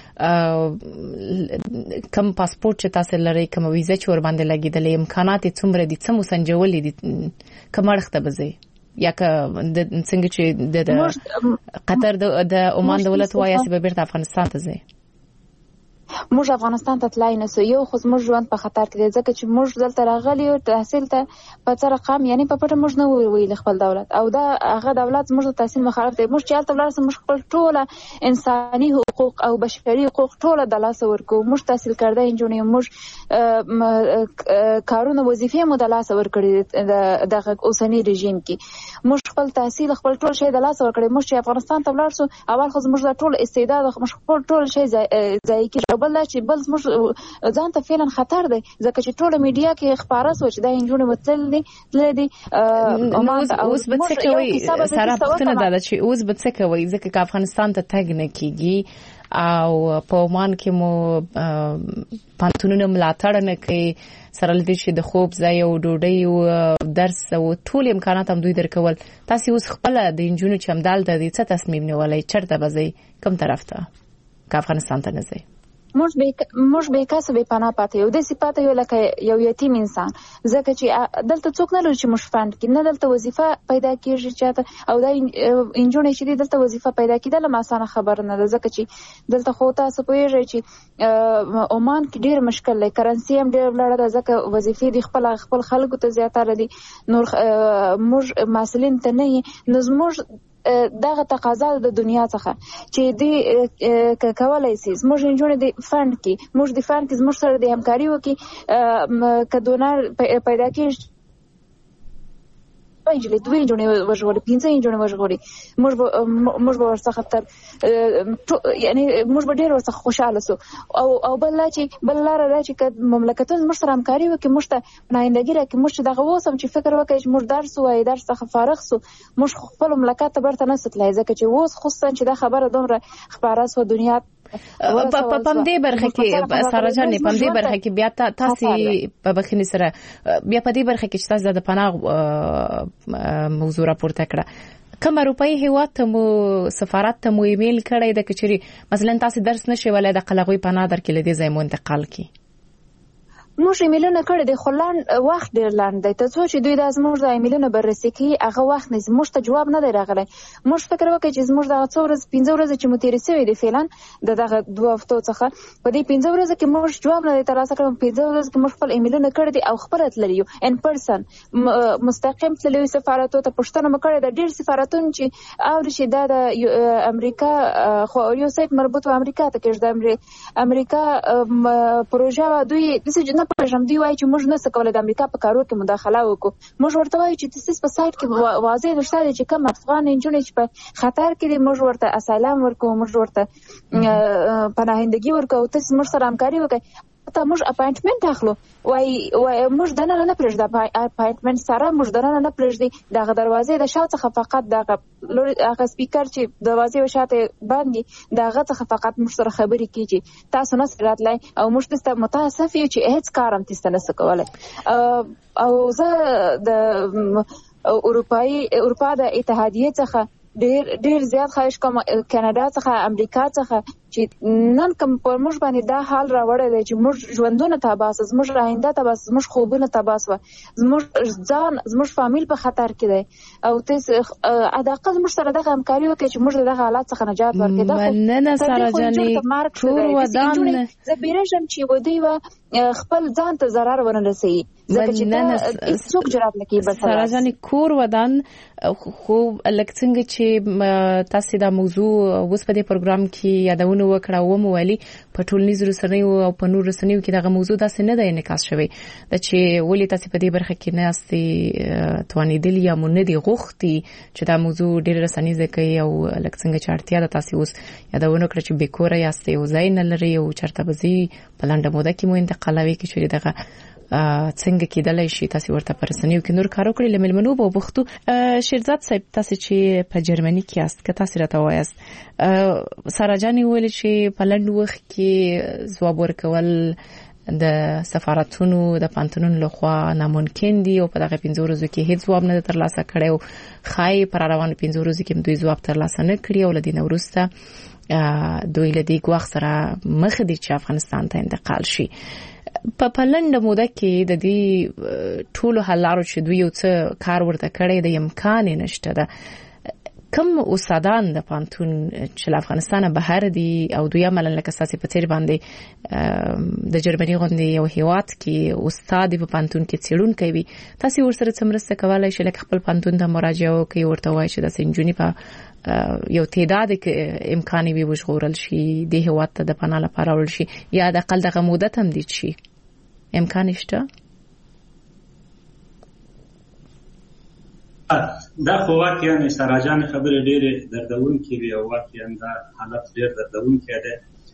کم پاسپورت چې تاسو لرئ کوم ویزه چې ور باندې لګیدلې امکانات څومره دي څه مو سنجولې دي کومړخته بځي یا که څنګه چې د قطر د عمان دولت وایي چې به بیرته افغانستان ته ځي موږ افغانستان ته تلای نه سو یو خو موږ ژوند په خطر کې دی ځکه چې موږ دلته راغلي او تحصیل ته په څه رقم یعنی په پټه موږ نه ویل خپل دولت او دا هغه دولت موږ د تحصیل مخالف دی موږ چې هلته ولاړ موږ خپل ټول انساني حقوق او بشري حقوق ټول د لاس ورکو موږ تحصیل کړه انجونې موږ کارونه وظیفې مو د لاس ورکړي د اوسنی رژیم کې موږ خپل تحصیل خپل ټول شی د لاس ورکړي موږ چې افغانستان ته ولاړ سو اول خو موږ ټول استعداد موږ خپل ټول شی ځای کې بل چې بل موږ ځان ته فعلا خطر دی ځکه چې ټول میډیا کې خبره سو چې دا انجونې متل دي اوس به څه کوي سره پښتنه دا چې اوس به څه کوي ځکه چې افغانستان ته تګ نه کیږي او په عمان کې مو پانتونونه ملاتړ نه کوي سره لدې چې د خوب ځای او ډوډۍ او درس او ټول امکانات هم دوی درکول تاسو اوس خپل د انجونو چمدال د دې څه تصمیم نیولای چرته بځي کوم طرف ته افغانستان ته نه ځي موږ به کسب پناه پاتې یو د صفات یو لکه یو یتیم انسان ځکه چې دلته څوک نه لري چې موږ فند کې نه دلته وظیفه پیدا کیږي چاته او دا انجونې چې دلته وظیفه پیدا کیدل اسانه خبر نه ده ځکه چې دلته خو تاسو پوهیږئ چې عمان کې ډیر مشکل دی کرنسي هم ډیر لړ ده ځکه وظیفې د خپل خلکو ته زیاتره دي نور موږ مسلین ته نه نو موږ دغه تقاضا د دنیا څخه چې دی کولای شي موږ انجونې د فند کې موږ د فند کې موږ سره د همکاري وکړي که دونر پیدا کړي انجلې 2 انجونې وژغوري 5 انجونې وژغوري موږ به ورڅخه تر یعنی موږ به ډېر ورڅخه خوشاله سو او بل لار چې مملکتونه موږ سره همکاري وکړي موږ ته نمایندګي راکړي موږ چې دغه اوس هم چې فکر وکړي چې موږ درس وایو درس څخه فارغ سو موږ خپل مملکت ته برته نه ستلای ځکه چې اوس خصوصا چې دا خبره دومره خبره سو دنیا په دې برخه کې سارا جان په دې برخه کې بیا تاسو په بخښنې سره بیا په دې برخه کې چې تاسو د پناه موضوع راپورته کړه کوم اروپאי هیواد ته مو سفارت ته مو ایمیل کړی د کچري مثلا تاسو درس نشي ولای د قلغوي پناه درکې لدی ځای مو انتقال کی موږ ایمیلونه کړی د خلان وخت ډیر لاند دی ته څو چې دوی د زموږ د ایمیلونه بررسي کوي هغه وخت نه زموږ ته جواب نه دی راغلی موږ فکر وکړو چې زموږ د 15 ورځې چې مو تیرې شوې دي فعلا دغه 2 هفتو څخه په دې 15 ورځې کې موږ جواب نه دی ترلاسه کړو 15 ورځې کې موږ خپل ایمیلونه کړی دي او خبره تللی ان پرسن مستقیم تللی سفارتونو ته پښتنه مکړه د ډیر سفارتونو چې او چې د امریکا خو یو سایت مربوط و امریکا ته کې د امریکا پروژه دوی د پرېږم دی وایي چې موږ نه څه کولای د امریکا په کارو کې مداخله وکړو موږ ورته وایو چې تاسو په سایت کې واضح نشته چې کوم افغان انجونې چې په خطر کې دي موږ ورته اسایلم ورکو موږ ورته پناهندګي ورکو تاسو موږ سره همکاري وکړئ ته موږ اپاینټمنټ اخلو وای موږ دنه نه پرېږده اپاینټمنټ سره موږ دنه نه پرېږدي دغه دروازې د شاته څخه فقط دغه سپیکر چې دروازې وشاته باندې دغه څخه فقط موږ سره خبرې کیږي تاسو نه راتلای او موږ تاسو متاسف یو چې هیڅ کارم تاسو نه سکولای او زه د اروپا د اتحادیې څخه ډیر زیات خواهش کوم کاناډا څخه امریکا څخه چې نن کوم پر موږ باندې دا حال راوړل چې موږ ژوندونه تباس زموږ آینده تباس زموږ خوبونه تباس زموږ ځان زموږ فامیل په خطر کې دی او تاسو اداقه موږ سره دغه همکاري وکړي چې موږ دغه حالات څخه نجات ورکړو مننه سارا جانې ټول ودان زه بیرېږم چې ودی و خپل ځان ته ضرر ونه رسي ځکه چې څوک جرأت نه کوي سارا جانې کور ودان خو لکه چې تاسو دا موضوع اوس په دې پروګرام کې یادونه وکړه و مو ویلي په ټولنیزو رسنیو او په نور رسنیو کې دغه موضوع داسې نه دی انعکاس شوی د چې ولې تاسو په دې برخه کې نه استي توانیدل یا مونږ نه دی غوښتي چې دا موضوع ډېر رسنیزه کوي او لکه څنګه چې اړتیا ده تاسو اوس یادونه کړئ چې بیکوره یاستئ او ځای نه لري او چرته بزي په لنډه موده کې مو انتقالوي کې چې دغه څنګه کېدلای شي تاسو ورته پرسنیو کې نور کار وکړي لملمنو به وبختو شیرزاد صاحب تاسو چې په جرمني کې یاست که تاسو راته وایاست سارا جانې ویل چې په لنډ وخت کې ځواب ورکول د سفارتونو د پانتونونو لخوا ناممکن دي او په دغه 15 ورځو کې هیڅ ځواب نه ترلاسه کړي او خای پر روان 15 ورځو کې دوی ځواب ترلاسه نه کړي او لدی نورسته دوی لدی ګواخ سره مخ دي چې افغانستان ته انتقال شي په لنډه موده کې د دې ټولو حلارو چې دوی یو څه کار ورته کړی د امکان نشته ده کوم استادان د پانتون چې افغانستان بهر دي او دوی عمل لکه اساسي په تیر باندې د جرمني غوندي یو هیواد کې استاد په پانتون کې څېړون کوي تاسو ورسره څمرسته کولای شئ لکه خپل پانتون ته مراجعه وکړئ ورته وایي چې د سنجونی په یو تعداد امکاني وي وژغورل شي د هیواد ته د پناه لپاره ورل شي یا د اقل دغه موده تمدید شي امکان شته دا خو واقعا سراجان خبرې ډېرې دردونکې وي او واقعا دا حالت ډېر دردونکی دی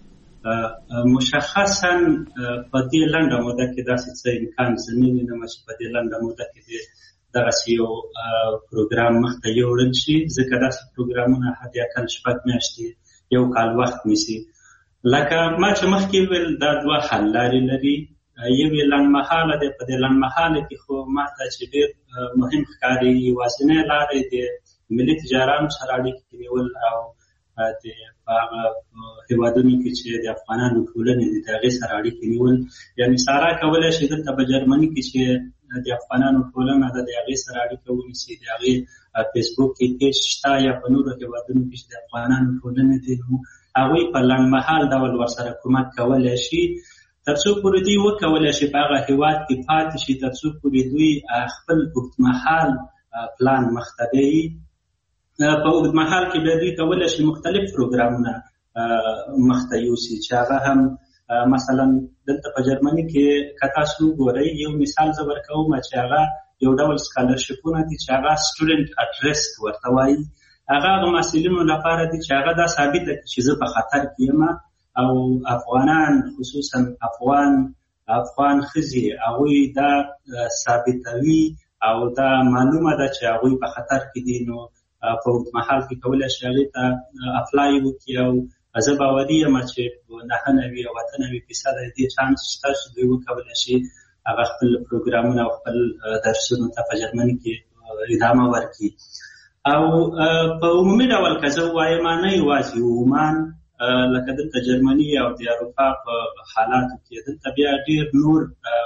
مشخصا په دې لنډه موده کې داسې څه امکان زه نه وینم چې په دې لنډه موده کې دغسې یو پروګرام مخته یوړل شي ځکه داسې پروګرامونه حداقل 6 میاشتې یو کال وخت نیسي لکه ما چې مخکې ویل دا 2 حل لارې لري یو یې لنډمهاله دی په دې لنډمهاله کې خو ما ته چې ډېر مهم ښکاري یوازینۍ لارې د ملي تجارانو سره اړیکې نیول او د هغه هېوادونو کې چې د افغانانو ټولنې دي د هغې سره اړیکې نیول یعنې سارا کولی شي دلته په جرمني کې چې د افغانانو ټولنه ده د هغې سره اړیکه ونیسي د هغې فیسبوک کې پیج شته یا په نورو هېوادونو کې چې د افغانانو ټولنې دي نو هغوی په لنډمهال ډول ورسره کومک کولی شي تر څو پورې دوی وکولی شي په هغه هېواد کې پاتې شي تر څو پورې دوی خپل اوږدمهال پلان مخته بیایي په اوږدمهال کې بیا دوی کولی شي مختلف پروګرامونه مخته یوسي چې هغه هم مثلا دلته په جرمني کې که تاسو وګورئ یو مثال زه ورکوم چې هغه یو ډول سکالرشپونه دي چې هغه سټوډنټ اټ ریسک ورته وایي. هغه محصلینو لپاره دي چې هغه دا ثابته کړي چې زه په خطر کې یم، او افغانان خصوصا افغان ښځې هغوی دا ثابتوي او دا معلومه ده چې هغوی په خطر کې دي، نو په اوږدمهال کې کولی شي هغې ته اپلای وکړي. او زه باوري یم چې 99 او 98% د دې چانس شته چې دوی وکولی شي هغه خپل پروګرامونه او خپل درسونو ته په جرمني کې ادامه ورکړي. او په عمومي ډول که زه ووایم نه یوازې عمان، لکه دلته جرمني او د اروپا په حالاتو کې دلته بیا ډېر نور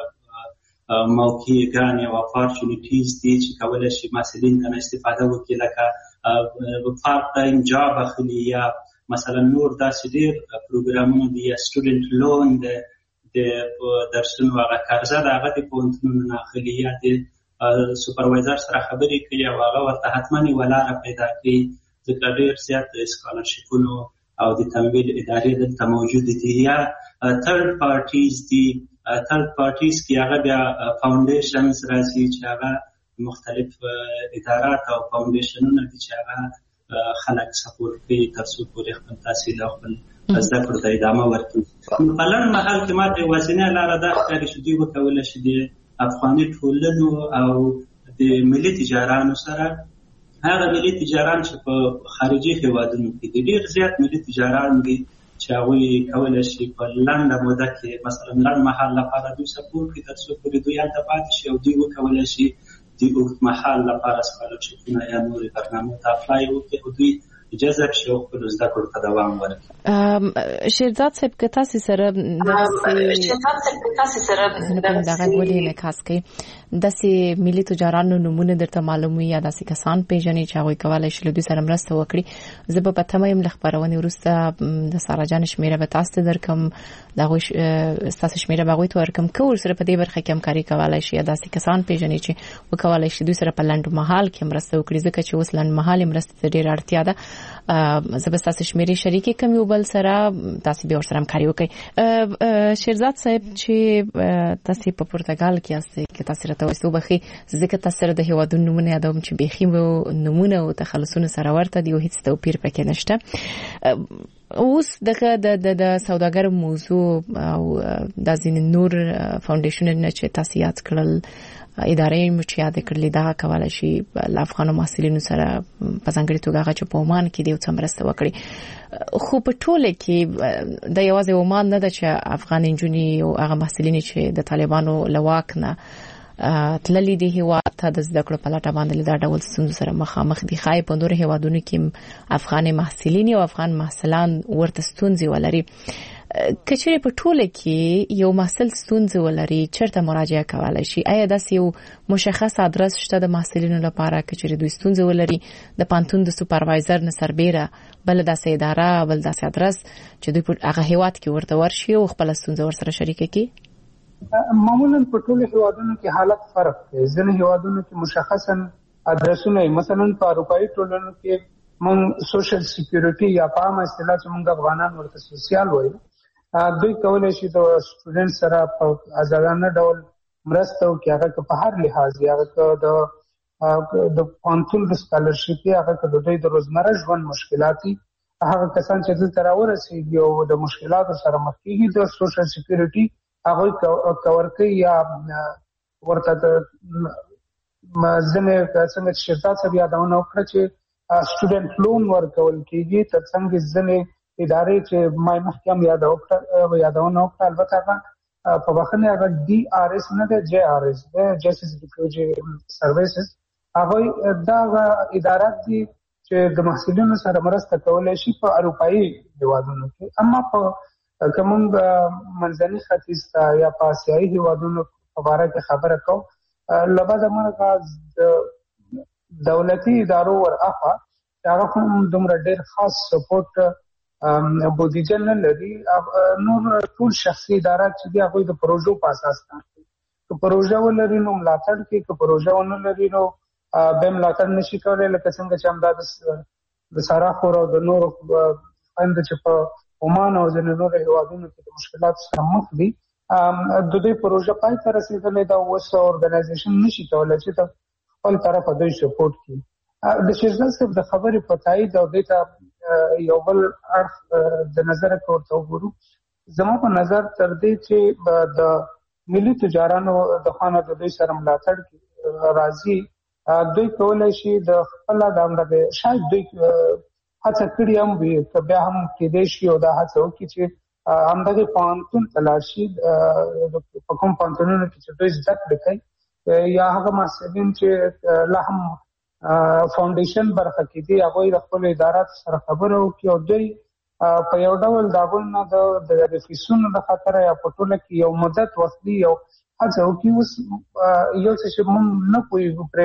موقعګانې او اپارچونیټیز دي چې کولی شي محصلین ته استفاده وکړي، لکه پارت ټایم جاب اخلي، یا مثلا نور داسې ډېر پروګرامونه دي، یا سټوډنټ لون د درسونو هغه قرضه د هغه د پوهنتونونو نه اخلي، یا د سوپروایزر سره خبرې کوي او هغه ورته حتما یوه لاره پیدا کوي، ځکه ډېر زیات سکالرشپونو او د تمویل ادارې دلته موجودې دي. یا تھرډ پارټیز دي، تھرډ پارټیز کې هغه بیا فاونډیشنز راځي چې هغه مختلف ادارات او فاونډیشنونه دي چې هغه خلک سپورټ کوي تر څو پورې خپل تحصیل او خپل زده کړو ته ادامه ورکړي. په لنډ مهال کې ماته یوازینۍ لاره دا ښکاري چې دوی وکولی شي د افغاني ټولنو او د ملي تجارانو سره، هغه ملي تجاران چې په خارجي هېوادونو کې دي، ډېر زیات ملي تجاران دي چې هغوی کولی شي په لنډه موده کې مثلا لنډ مهال لپاره دوی سپورټ کړي تر څو پورې دوی هلته پاتې شي، او دوی وکولی شي د اوږد مهال لپاره سکالرشپونه یا نورې برنامو ته اپلای وکړي او دوی جذب شي او خپلو زده کړو ته دوام ورکړي. شیرزاد صاحب که تاسې سره دغه ولې انعکاس کوي داسې ملي تجارانو نومونه درته معلوم وي یا داسې کسان پیژنئ چې هغوی کولی شي له دوی سره مرسته وکړي؟ زه به په تمه یم له خپرونې وروسته د سارا جان شمیره به تاسو ته درکړم، د هغوی ستاسو شمیره به هغوی ته ورکړم که ورسره په دې برخه کې همکاري کولی شي یا داسې کسان پیژنئ چې وکولی شي دوی سره په لنډ مهال کې مرسته وکړي، ځکه چې اوس لنډ مهالې مرستې ته ډېره اړتیا ده. زه به ستاسو شمیرې شریکې کړم یو بل سره، تاسې بیا ورسره همکاري وکړئ. شیرزاد صاحب چې تاسې په پرتګال کې یاستئ، که تاسې راته وایاست وبخښئ ځکه تاسو سره د هېوادونو نومونه یادوم چې بیخي نومونه او تخلصونه سره ورته دي او هېڅ توپیر پکې نشته. اوس دغه د سوداګر موضوع او د ځینې نور فاونډیشنونه چې تاسې یاد کړل، ادارې مو چې یاد کړلې، دا کولی شي له افغانو محصلینو سره په ځانګړې توګه هغه چې په عمان کې دي څه مرسته وکړي. خو په ټوله کې د یوازې عمان نه ده چې افغان نجونې او هغه محصلینې چې د طالبانو له واک نه تللي دي هېواد ته د زده کړو په لټه باندې له دا ډول ستونزو سره مخامخ دي. ښایي په نورو هېوادونو کې افغان محصلین او افغان محصلان ورته ستونزې ولري. که چېرې په ټوله کې یو محصل ستونزې ولري چېرته مراجعه کولی شي؟ آیا داسې یو مشخص ادرس شته د محصلینو لپاره که چېرې دوی ستونزې ولري د پوهنتون د سوپروایزر نه سربیره بل داسې اداره بل داسې ادرس چې دوی په هغه هېواد کې ورته ورشي او خپله ستونزه ورسره شریکه کړي؟ معمولا په ټولو هېوادونو کې حالت فرق دی. ځینې هېوادونو کې مشخصا ادرسونه مثلا په اروپایي ټولنو کې مونږ سوشل سکیورټي یا په عامه اصطلاح چې مونږ افغانان ورته سوسیال وایو، دوی کولی شي د سټوډنټ سره په ازادانه ډول مرسته وکړي، هغه که په هر لحاظ هغه که د پوهنتون د سکالرشپ هغه که د دوی د روزمره ژوند مشکلاتي هغه کسان چې دلته راورسېږي او د مشکلاتو سره مخ کېږي د سوشل سکیورټي هغوی کور کوي یا ورته ځینې څنګه چې شیرزاد صاحب یادونه وکړه چې سټوډنټ لون ورکول کېږي، ترڅنګ ځینې ادارې چې ما مخکې هم یادونه وکړه، البته هغه په بخښنې هغه DRS نه ده، JRS ده، جسټس ریفیوجي سروسز. هغوی دا ادارات دي چې د محصلینو سره مرسته کولی شي په اروپایي هېوادونو کې. اما په که موږ منځني ختیځ ته یا په اسیایي هېوادونو په باره کې خبره کوو، له بده مرغه د دولتي ادارو ورهاخوا هغه هم دومره ډېر خاص سپورټ بودیجه نه لري. نور ټول شخصي ادارات چې دي هغوی د پروژو په اساس کار کوي. که پروژه ولري نو ملاتړ کوي، که پروژه ونه لري نو بیا ملاتړ نشي کولی، لکه څنګه چې همدا د سارا خور او د نورو خویندو چې په عمان او ځینې نورو هېوادونو کې د مشکلاتو سره مخ دي، د دوی پروژه پای ته رسیدلې ده. اوس اورګنایزیشن نشي کولی چې د خپل طرفه دوی سپورټ کړي. د شیرزاد صاحب د خبرې په تایید او دې ته یو بل اړخ د نظر ورته وګورو. زما په نظر تر دې چې د ملي تجارانو د خانه د دوی سره ملاتړ راځي، دوی کولای شي د خپل د امر شاید دوی هڅه کړې هم وي که بیا هم کېدای شي او دا هڅه وکړي چې همدغه پوهنتون تلاشي په کوم پوهنتونونو کې چې دوی زده کړې کوي یا هغه محصلین چې لا هم فاونډیشن برخه کې دي هغوی د خپلو اداراتو سره خبره وکړي او دوی په یو ډول د هغوی نه د فیسونو د خاطره یا په ټوله کې یو مدت وخلي یو هڅه وکړي. اوس یو څه چې موږ نه پوهېږو پرې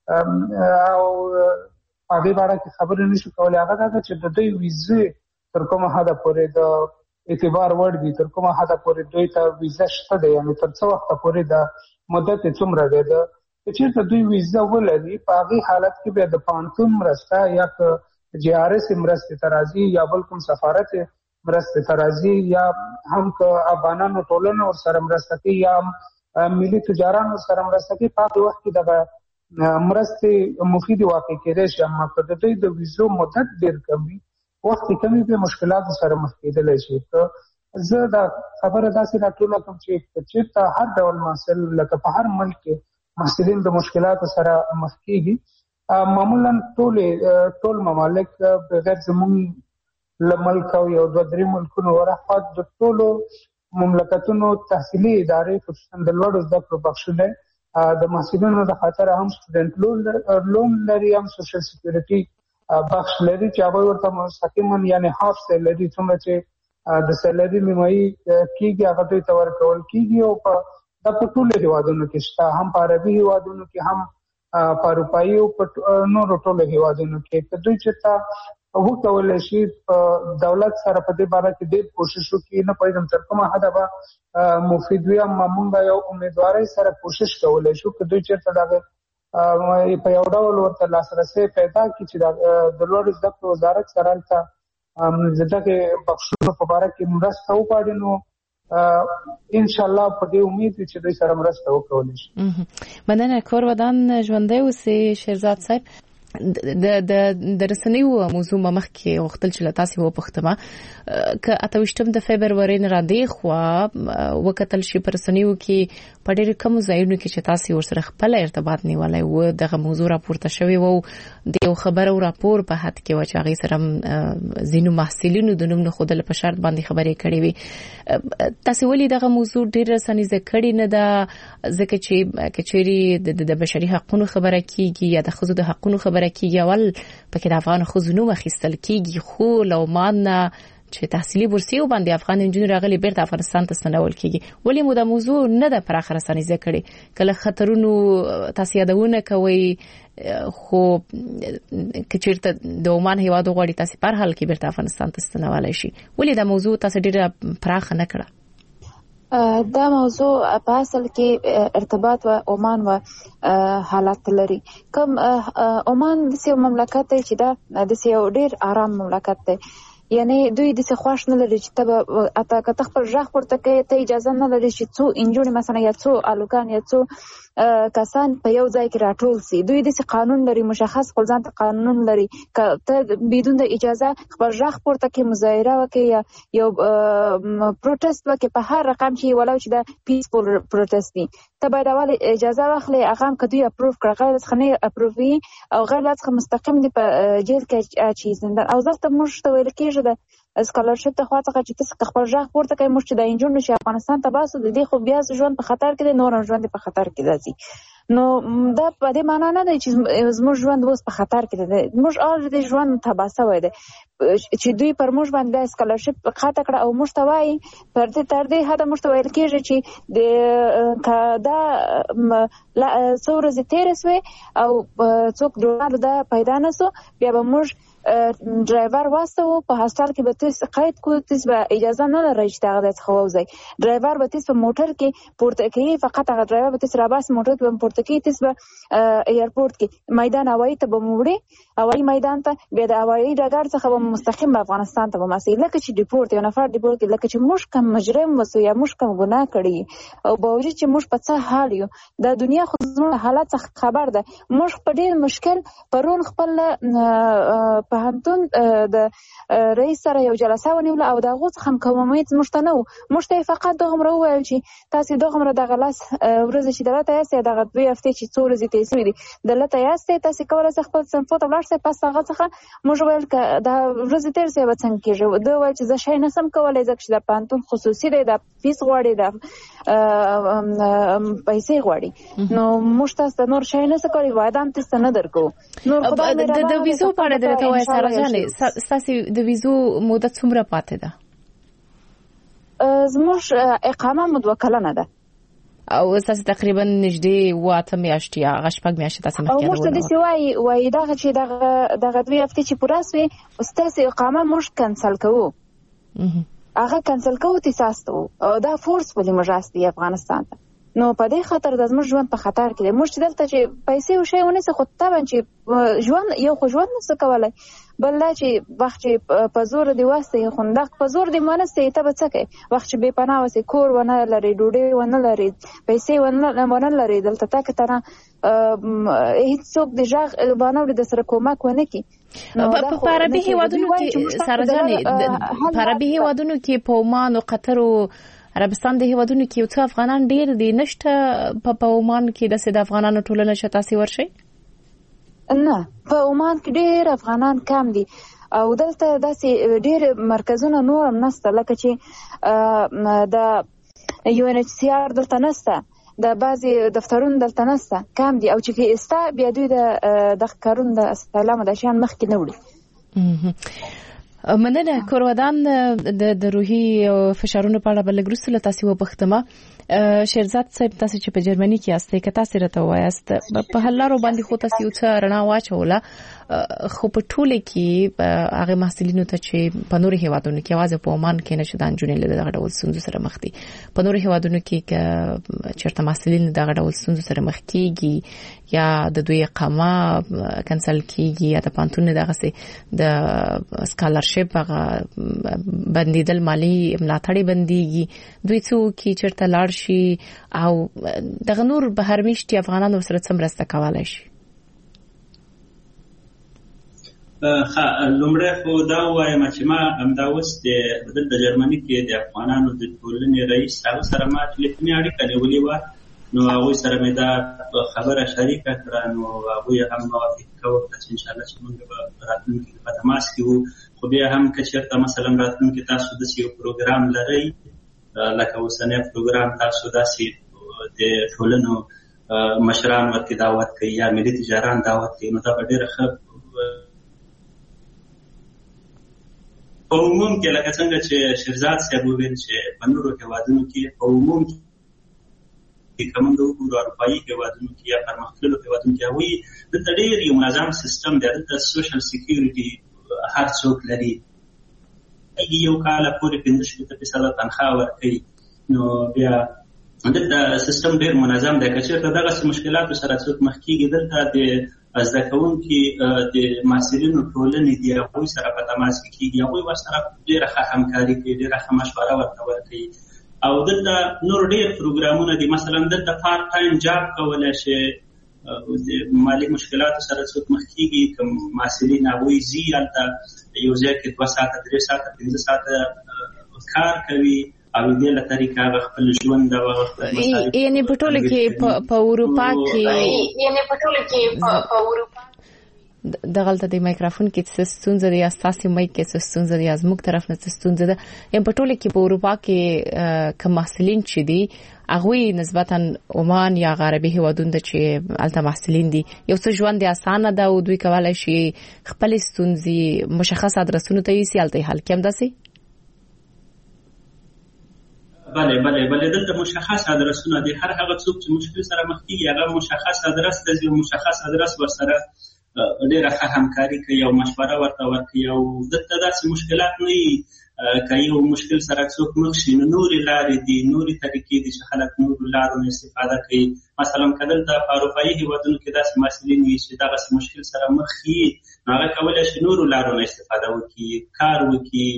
او هغې باره کې خبرې نشو کولی هغه دا ده چې د دوی ویزې تر کومه حده پورې د اعتبار وړ دي، تر کومه حده پورې دوی ته ویزه شته ده، یعنې تر څه وخته پورې د مدت یې څومره دی. که چېرته دوی ویزه ولري په هغې حالت کې بیا د پوهنتون مرسته یا که جی آر اس مرستې ته راځي یا بل کوم سفارت مرستې ته راځي یا هم که افغانانو ټولنه ورسره مرسته کوي یا ملي تجاران ورسره مرسته کوي په هغې وخت کې دغه مرستې مفیدې واقع کېدای شي. اما که د دوی د ویزو مدت ډېر کم وي، وخت یې کم وي، بیا مشکلاتو سره مخ کېدلی شي. که زه دا خبره داسې راټوله کړم چې که چېرته هر ډول محصل لکه په هر ملک کې محصلین د مشکلاتو سره مخ کېږي، معمولا ټول ممالک بغیر زموږ له ملک او یو دوه درې ملکونو ورهخوا د ټولو مملکتونو تحصیلي ادارې خصوصا د لوړو زده کړو بخشونه د محصلینو د خاطر هم سټوډنټ لون لري، هم سوشل سکیورټي بخش لري چې هغوی ورته مستقیما یعنې هاف سیلري څومره چې د سیلري نیمایي کېږي هغه دوی ته ورکول کېږي. او دا په ټولو هېوادونو کې شته، هم په عربي هېوادونو کې هم په اروپایي او په نورو ټولو هېوادونو کې. که دوی چېرته وکولی شي په دولت سره په دې باره کې ډېر کوشش وکړي، نه پوهېږم تر کومه حده به مفید وي، اما موږ به یو امیدوارۍ سره کوشش کولی شو که دوی چېرته دغه په یو ډول ورته لاسرسی پیدا کړي چې د لوړو زده کړو وزارت سره هلته د دغې بخشونو په باره کې مرسته وغواړي، نو انشاءالله په دې امید چې دوی سره مرسته وکولی شي. مننه. کور ودان ژوندی اوسئ شیرزاد صاحب. د رسنیو موضوع مخکې غوښتل چې له تاسې وپوښتمه که 28 د فبرورۍ نه راندېخوا وکتل شي په رسنیو کې په ډېرو کمو ځایونو کې چې تاسې ورسره خپل ارتباط نیولی و، دغه موضوع راپورته شوې و، د یو خبر او راپور په حد کې و چې هغې سره ځینو محصلینو د نوم نه ښودلو په شرط باندې خبرې کړې وي. تاسې ولې دغه موضوع ډېر رسنیزه کړې نه ده؟ ځکه چې که چیرې د بشري حقونو خبره کېږي یا د ښځو د حقونو خبره کېږي، اول پکې د افغان ښځو نوم اخیستل کېږي، خو له عمان نه چې تحصیلي بورسیو باندې افغان نجونې راغلي بیرته افغانستان ته ستنول کېږي. ولې مو دا موضوع نه ده پراخه رسنیزه کړې؟ کله خطرونو تاسې یادونه کوئ، خو که چېرته د عمان هېواد وغواړي تاسې په هر حال کې بیرته افغانستان ته ستنولی شي، ولې دا موضوع تاسې ډېره پراخه نه کړه؟ دا موضوع په اصل کې ارتباط و عمان و حالات لري. کوم عمان د یو مملکت دی چې دا د یو ډېر آرام مملکت دی، یعنی دوی د څه خوښ نه لري چې ته خپل غږ پورته کوې، ته اجازه نه لري چې څو انجونې مثلا یا څو الوکان یا څو کسان په یو ځای کې راټول سي. دوی د قانون لري، مشخص خپل ځان ته قانون لري، که ته بدون د اجازه خپل غږ پورته کې مظاهره وکړي یا یو پروتست وکړي په هر رقم چې ولو چې دا پیسفول پروتست وي، ته باید اول اجازه واخلې. هغه هم که دوی اپروف کړه، غیر څخه نه اپروفي او غیر څخه مستقیم دی په جیل کې اچي زندان. او ځکه موږ ته ویل کېږي د سکالرشپ ته خوا څخه چې تاسو خپل ځای پورته کوي، موږ چې د انجونو چې افغانستان ته باسو د دې خو بیا ژوند په خطر کې دی، نور ژوند په خطر کې دی. نو دا په دې معنا نه دی چې زموږ ژوند اوس په خطر کې دی، موږ اوريدي ژوند تباسه وای دی چې دوی پر موږ باندې سکالرشپ خاطر کړه او موږ ته وایي تر دې حد موږ ته ویل کېږي چې د دا څو ورځې تېرې سوې او څوک ډالر دا پیدا نه سو، بیا به موږ ډرایور واسطه په هاستل کې به تاسو قید کو تاسو به اجازه نه لرئ چې دغه د خوځي ډرایور به تاسو په موټر کې پورته کوي فقط هغه ډرایور به تاسو را باس موټر کې به پورته کوي تاسو به ایرپورټ کې میدان هوایی ته به موړي هوایی میدان ته بیا د هوایی ډګر څخه به مستقیم افغانستان ته به مسیر لکه چې ډیپورت یو نفر ډیپورت کې لکه چې موږ کوم مجرم وسو یا موږ کوم ګناه کړی او باوجود چې موږ په څه حال یو د دنیا خو زموږ حالت څخه خبر ده موږ په ډیر مشکل پرون خپل په همتون د رئیس سره یو جلسه ونیول او دغه څخه هم کومه مشته نه موږ ته فقط دغه ویل چې تاسو دغه د غلاس ورځ چې دلته یاست دغه 2 هفته چې 2 ورځې ته سوي دي دلته یاست تاسو کولای شئ خپل سنفوت ولرسه پس هغه څخه موږ ویل ک د ورځې تر څه وڅنګ کېږي دوی وایي چې زه شي نه سم کولای ځکه چې د پانتون خصوصي دی د فیس غواړي د پیسې غواړي نو موږ تاسو نور شي نه څه کوي وعده هم تاسو نه درکو نور خدای مې د ویزو په اړه درته وایي سره جانې تاسو د ویزو مدت څومره پاتې ده زموږ اقامه مدوکله نه ده او تاسو تقریبا نږدې 8 میاشتې هغه شپږ میاشتې تاسو مخکې او موږ د سی وای دغه چې دغه 2 هفته چې پوره شوي تاسو اقامه موږ کنسل کوو هغه کنسل کوو تاسو او دا فورس ولې مجاستي افغانستان ته نو په دې خاطر د زموږ ژوند په خطر کې دی موږ دلته چې پیسې او شی ونه څه خو طبعا چې ژوند یو خو ژوند نه څه کولای بل دا چې وخت چې په زور دی واسطه خوندق په زور دی مانسته ته به څه کوي وخت چې بے پناه وسې کور ونه لري ډوډۍ ونه لري پیسې ونه لري دلته تک تنه هیڅ څوک د ژغ باندې د سره کومک ونه کی په عربي هیوادونو کې سره ځانې په عربي هیوادونو کې په عمان او قطر او عربستان د هیوادونو کې یو څو افغانان ډیر دي نشته په عمان کې د سید افغانانو ټولنه شته سی ورشي نه په عمان کې ډیر افغانان کم دي او دلته داسې ډیر مرکزونه نور هم نشته لکه چې د UNHCR دلته نشته د بعضي دفترونو دلته نشته کم دي او چې استا بیا دوی د کارون د استعلام د شان مخ کې نه وړي مننه کورودان د روحي فشارونو په اړه بلګروس له تاسو وبختمه شیرزاد صاحب تاسو چې په جرمني کې یاست کته سره ته وایست په هلارو باندې خو تاسو یو څه رڼا واچوله خو په ټوله کې هغه محصلینو ته چې په نور هیوادونو کې आवाज په عمان کې نشو د انجونې له دغه ډول ستونزو سره مخ دي په نور هیوادونو کې چیرته محصلین دغه ډول ستونزو سره مخ کیږي یا د دوی اقامه کنسل کیږي یا د پانتون دغه سي د سکالرشپ هغه بندیدل مالی ملاتړي بنديږي دوی څوک چیرته لاړ شي او دغه نور بهر میشتي افغانانو سره څومره کولای شي لومړی خو دا وایم چې ما همدا اوس د جرمني کې د افغانانو د ټولنې رئیس هغه سره ما ټلیفوني اړیکه نیولې وه نو هغوی سره مې دا خبره شریکه کړه نو هغوی هم موافقه وکړه چې انشاءالله چې موږ به راتلونکي کې په تماس کې وو خو بیا هم که چېرته مثلا راتلونکي تاسو داسې یو پروګرام لرئ لکه اوسنی پروګرام تاسو داسې د ټولنو مشران ورته دعوت کوي یا ملي تجاران دعوت کوي نو دا به ډېره ښه په عموم کې لکه څنګه چې شیرزاد صاحب وویل چې په نورو هېوادونو کې په عموم کې کوم د اروپایي هېوادونو کې یا پرمختللو هېوادونو کې هغوی دلته ډېر یو منظم سیستم دی دلته سوشل سیکیورټي هر څوک لري یو کال پورې 15% تنخواه ورکوي نو بیا دلته سیستم ډېر منظم دی که چېرته دغسې مشکلاتو سره څوک مخ کېږي دلته د زده کوونکي د محصلینو ټولنې دي هغوی سره په تماس کې کېږي هغوی ورسره ډېره ښه همکاري کوي ډېره ښه مشوره ورته ورکوي او دلته نور ډېر پروګرامونه دي مثلا دلته پارت ټایم جاب کولی شي مالي مشکلاتو سره څوک مخ کېږي که محصلین هغوی ځي هلته یو ځای کې 2 ساعته 3 ساعته 15 ساعته کار کوي او دې له طریقه خپل ژوند د یعنی په ټوله کې په اروپا کې دغلته د مایکروفون کې څه ستونزه دی اساسي مایک کې څه ستونزه دی از موږ طرف نه څه ستونزه ده یم په ټوله کې په اروپا کې کوم محصلین چې دي هغوی نسبتا عمان یا عربي هیوادونو ته چې الته محصلین دي یو څه ژوند اسانه ده او دوی کولای شي خپل ستونزې مشخص ادرسونو ته یې سیالته حل کړي داسي بله دلته مشخص ادرسونه دي هر هغه څوک چې مشکل سره مخ کیږي هغه مشخص ادرس ته ځي مشخص ادرس ورسره ډېره ښه همکاري کوي او مشوره ورته ورکوي او دلته داسې مشکلات نه وي که یو مشکل سره څوک مخ شي نو نورې لارې دي نورې طریقې دي چې خلک نورو لارو نه استفاده کوي. مثلا که دلته په اروپایي هېوادونو کې داسې محصلین وي چې دغسې مشکل سره مخ وي نو هغه کولی شي نورو لارو نه استفاده وکړي کار وکړي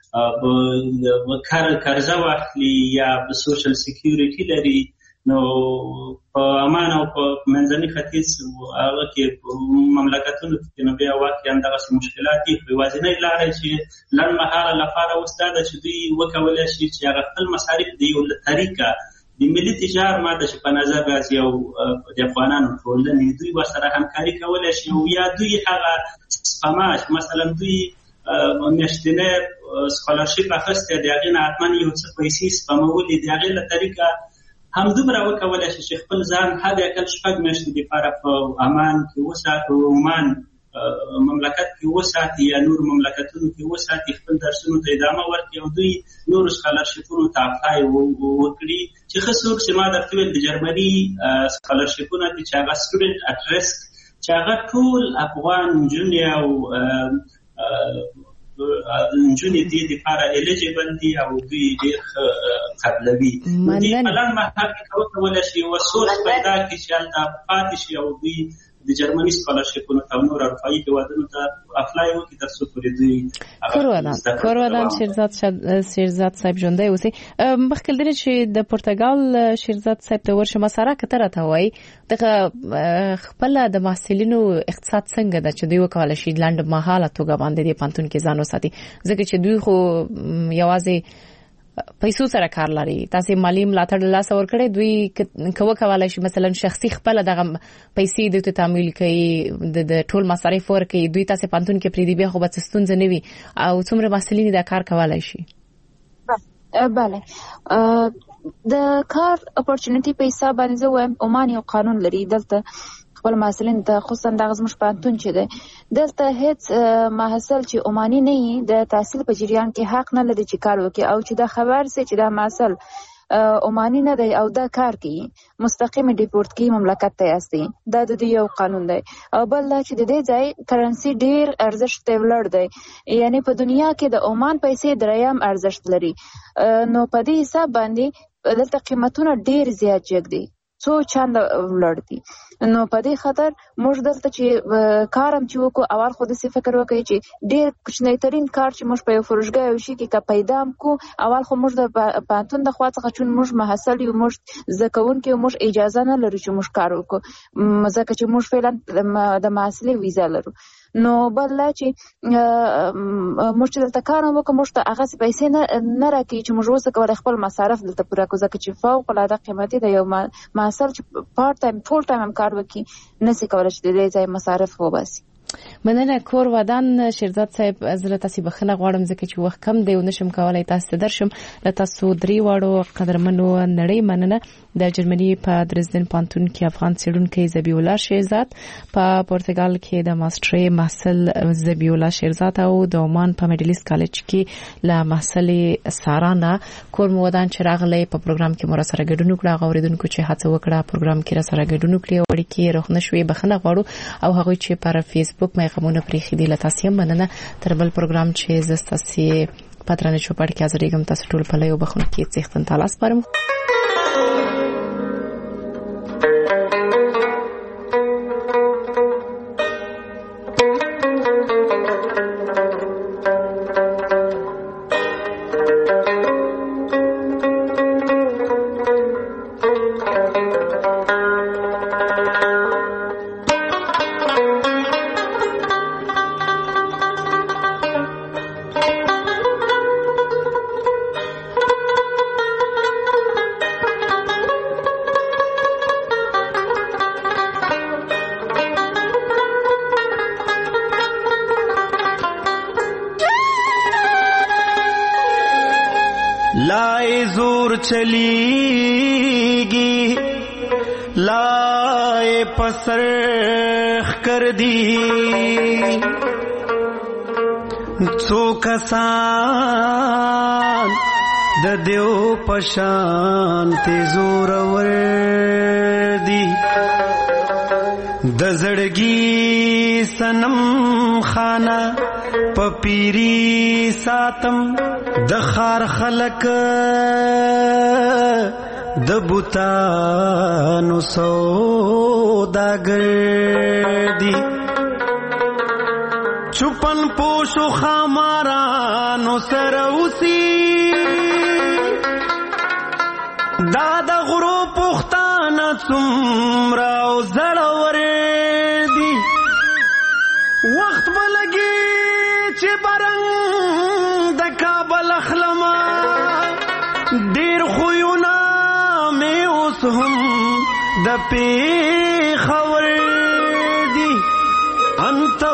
قرضه واخلي یا سوشل سیکیورټي لري نو په امان او په منځني ختیځ هغه کې مملکتونو کې نو بیا واقعا دغسې مشکلات دي. یوازینۍ لاره چې لنډمهاله لپاره اوس دا ده چې دوی وکولی شي چې هغه خپل مصارف د یو طریقه د ملي تجار ماده چې په نظر راځي او د افغانانو ټولنې دوی ورسره همکاري کولی شي او یا دوی هغه سپما مثلا دوی میاشتنی سکالرشیپ اخیستی د هغې نه حتما یو څه پیسې سپمولې د هغې له طریقه همدومره وکولی شي چې خپل ځان حد اقل 6 میاشتې دپاره په امان کې وساتي عمان مملکت کې وساتي یا نور مملکتونو کې وساتي خپل درسونو ته ادامه ورکړي او دوی نورو سکالرشیپونو ته اپلای وکړي چې ښه څوک چې ما درته ویل د جرمني سکالرشیپونه دي چې هغه سټوډنټ اټ ریسک چې هغه ټول افغان نجونې او نجونې دې دپاره الیجیبل دي او دوی ډېر ښه قبلوي نو دې په لنډ مهال کې وکولی شي یوه سورس پیدا کړي چې هلته پاتې شي او دوی د جرمني سکالرشیپونو ته او نور اروپایي هېوادونو ته اپلای وکړي تر څو پورې دوی کورودان شیرزاد صاحب ژوندی اوسئ. مخکې له دې چې د پرتګال شیرزاد صاحب ته ورشم سره که ته راته وایي دغه خپله د محصلینو اقتصاد څنګه ده چې دوی وکولی شي لنډ مهاله توګه باندې دې پوهنتون کې ځان وساتي ځکه چې دوی خو یوازې پیسو سره کار لري تاسو مالی ملاتړ لاسه ورکړي دوی کوه کولای شي مثلا شخصي خپل دغه پیسې د تعمیل کوي د ټول مصارف ورکړي دوی تاسو پانتون کې پریدي بیا خو به ستونزه نه وي او څومره محصلین دا کار کولای شي. بله د کار اپورچونټی په حساب باندې وایم عمان یو قانون لري دلته خپل محصلین ته خصوصا دغه زموږ پوهنتون چې دی دلته هیڅ محصل چې عماني نه وي د تحصیل په جریان کې حق نه لري چې کار وکړي او چې دا خبر سي چې دا محصل عماني نه دی او دا کار کوي مستقیم ډیپورت کوي مملکت ته یاستي دا د دې یو قانون دی او بل دا چې د دې ځای کرنسي ډیر ارزښت ته ولاړ دی یعنی په دنیا کې د عمان پیسې دریم ارزښت لري نو په دې حساب باندې دلته قیمتونه ډیر زیات جګ دي څو چنده ولاړ دي نو په دې خاطر موږ دلته چې کارم چې وکړو اول خو داسې فکر وکړئ چې ډېر کوچنی ترین کار چې موږ په یو فروشګاه یو شي کې که پیدا هم کو اول خو موږ د پوهنتون د خوا څخه چون موږ محصل یو موږ زده کوونکي یو موږ اجازه نه لرو چې موږ کار وکړو ځکه چې موږ فعلا د محصلۍ ویزا لرو نو بل لا چې موږ چې دلته کار هم وکړو موږ ته هغسې پیسې نه راکوي چې موږ اوس کولی خپل مصارف دلته پوره کړو ځکه چې فوق العاده قیمتي د یو محصل چې پارت ټایم فول ټایم هم کار وکړي نسي کولی چې د دې ځای مصارف وباسي. مننه کور ودان شیرزاد صاحب زه تاسو بخښنه غواړم ځکه چې وخت کم دی او نشم کولای تاسو درشم له تاسو درې واړو قدرمنو نړۍ مننه د جرمني په درزدن پانتون کې افغان څېړونکی ذبیح الله شیرزاد په پرتګال کې د ماسترۍ محصل ذبیح الله شیرزاد او د عمان په میډلیست کالج کې له محصل سارانه کور ودان چې راغلی په پروګرام کې مور سره ګډون وکړه غوړیدونکو چې هڅه وکړه پروګرام کې را سره ګډون وکړي وړي کې روښنه شوي بخښنه غواړو او هغه چې پر فیسبوک مېغمونه پرېخي دي لته سیم مننه تر بل پروګرام چې زستاسي پاترانه چوپړ کې ازریګم تاسو ټول په لایو بخښنه کې څښتن تعالی سپارم. لائے زور چلیگی لائے پسرخ کر دی څو کسان د دیو پشان ته زور ور دی د زړګي سنم خانه پپیری ساتم د خار خلق د بوتانو سوداګر دی چپن پوشو خامارانو سروسی دادا غرو پختانه څومره زړور دی وخت بلګي چې برنګ د کابل اخلما ډیر خوونه مې اوس هم د پیښور دی انت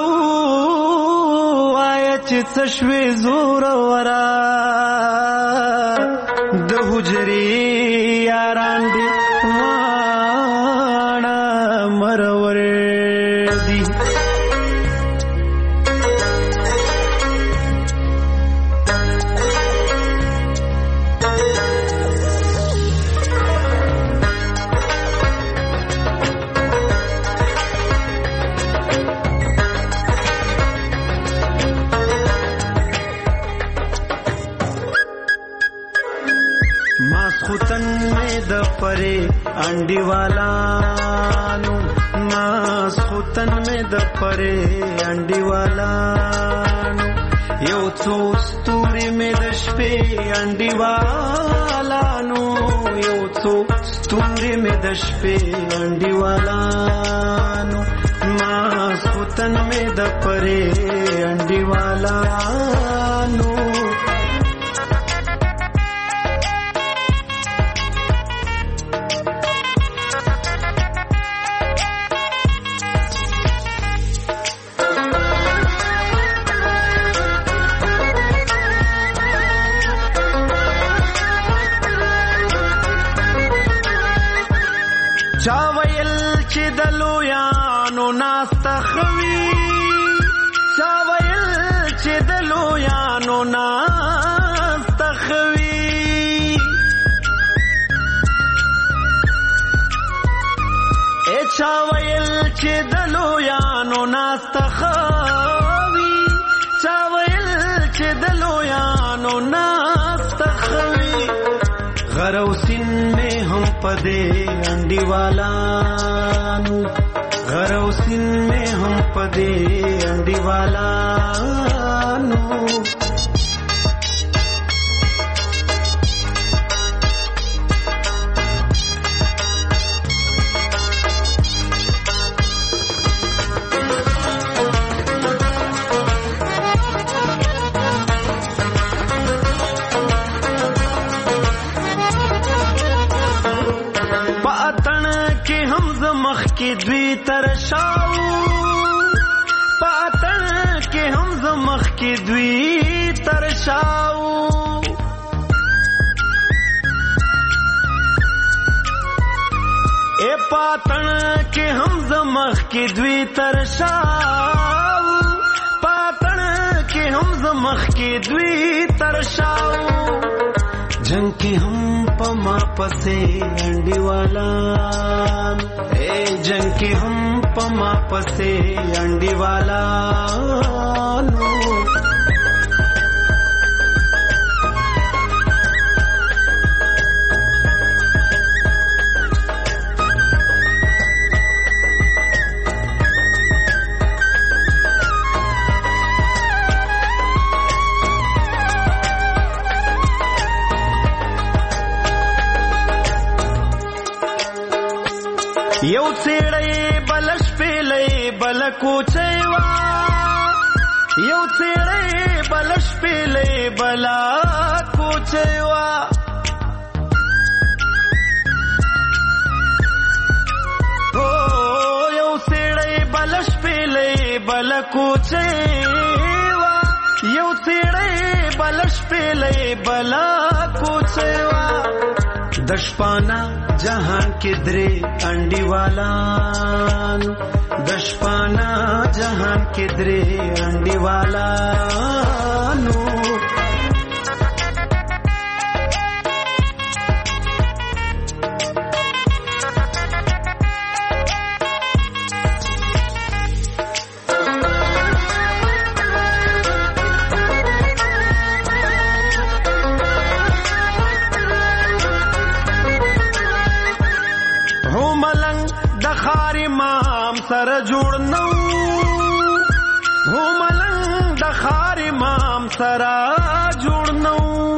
وای چې څه شوې زور ورا د حجرې یاران دي واړه مرور دي پرے انڈی والانو ماسختن میں د پرے انڈی والانو یو څو ستوري میں د شپې انڈی والانو یو څو ستوري میں د شپې انڈی والانو ماسختن میں د پرے انڈی والانو چاویل چې دلو یانو ناستخوي چاویل چې دلو یانو ناستخوي اے چاویل چې دلو یانو ناستخوي چاویل چې دلو یانو ناستخوي غروسین میں ہم پدے انڈی والانو غروسین میں ہم پدے انڈی والانو کی دوی ترشاو پاتن کې هم زمخ کی دوی ترشاو اے پاتن کې هم زمخ کی دوی ترشاو پاتن کې هم زمخ کی دوی ترشاو جنگ کی ہم پما پسے انڈی والا اے جنگ کی ہم پما پسے انڈی والا نو یو څېړې بلش پیلې بل کوچېوا یو څېړې بلش پیلې بل کوچېوا او یو څېړې بلش پیلې بل کوچېوا یو څېړې بلش پیلې بل کوچېوا دشپانا جہان کے درے انڈی والان دشپانا جہان کے درے انڈی والانو خار امام سره جوړ نو هو ملنګ د خار امام سره جوړ نو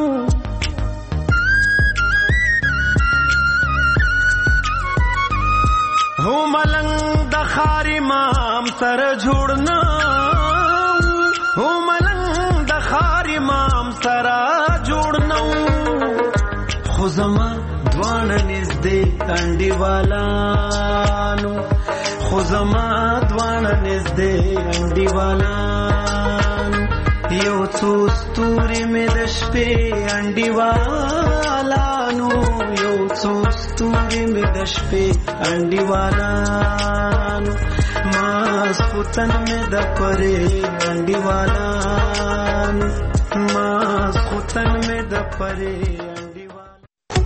هو ملنګ د خار امام سره جوړ نو هو ملنګ د خار امام سره جوړ نو خو زما دوانه نږدې انډیوالانو خو زما دوانه نږدې انډیوالانو یو څو ستوري مې د شپې انډیوالانو یو څو ستوري مې د شپې انډیوالانو ماسخوتن مې د پرې انډیوالانو ماسخوتن مې د پرې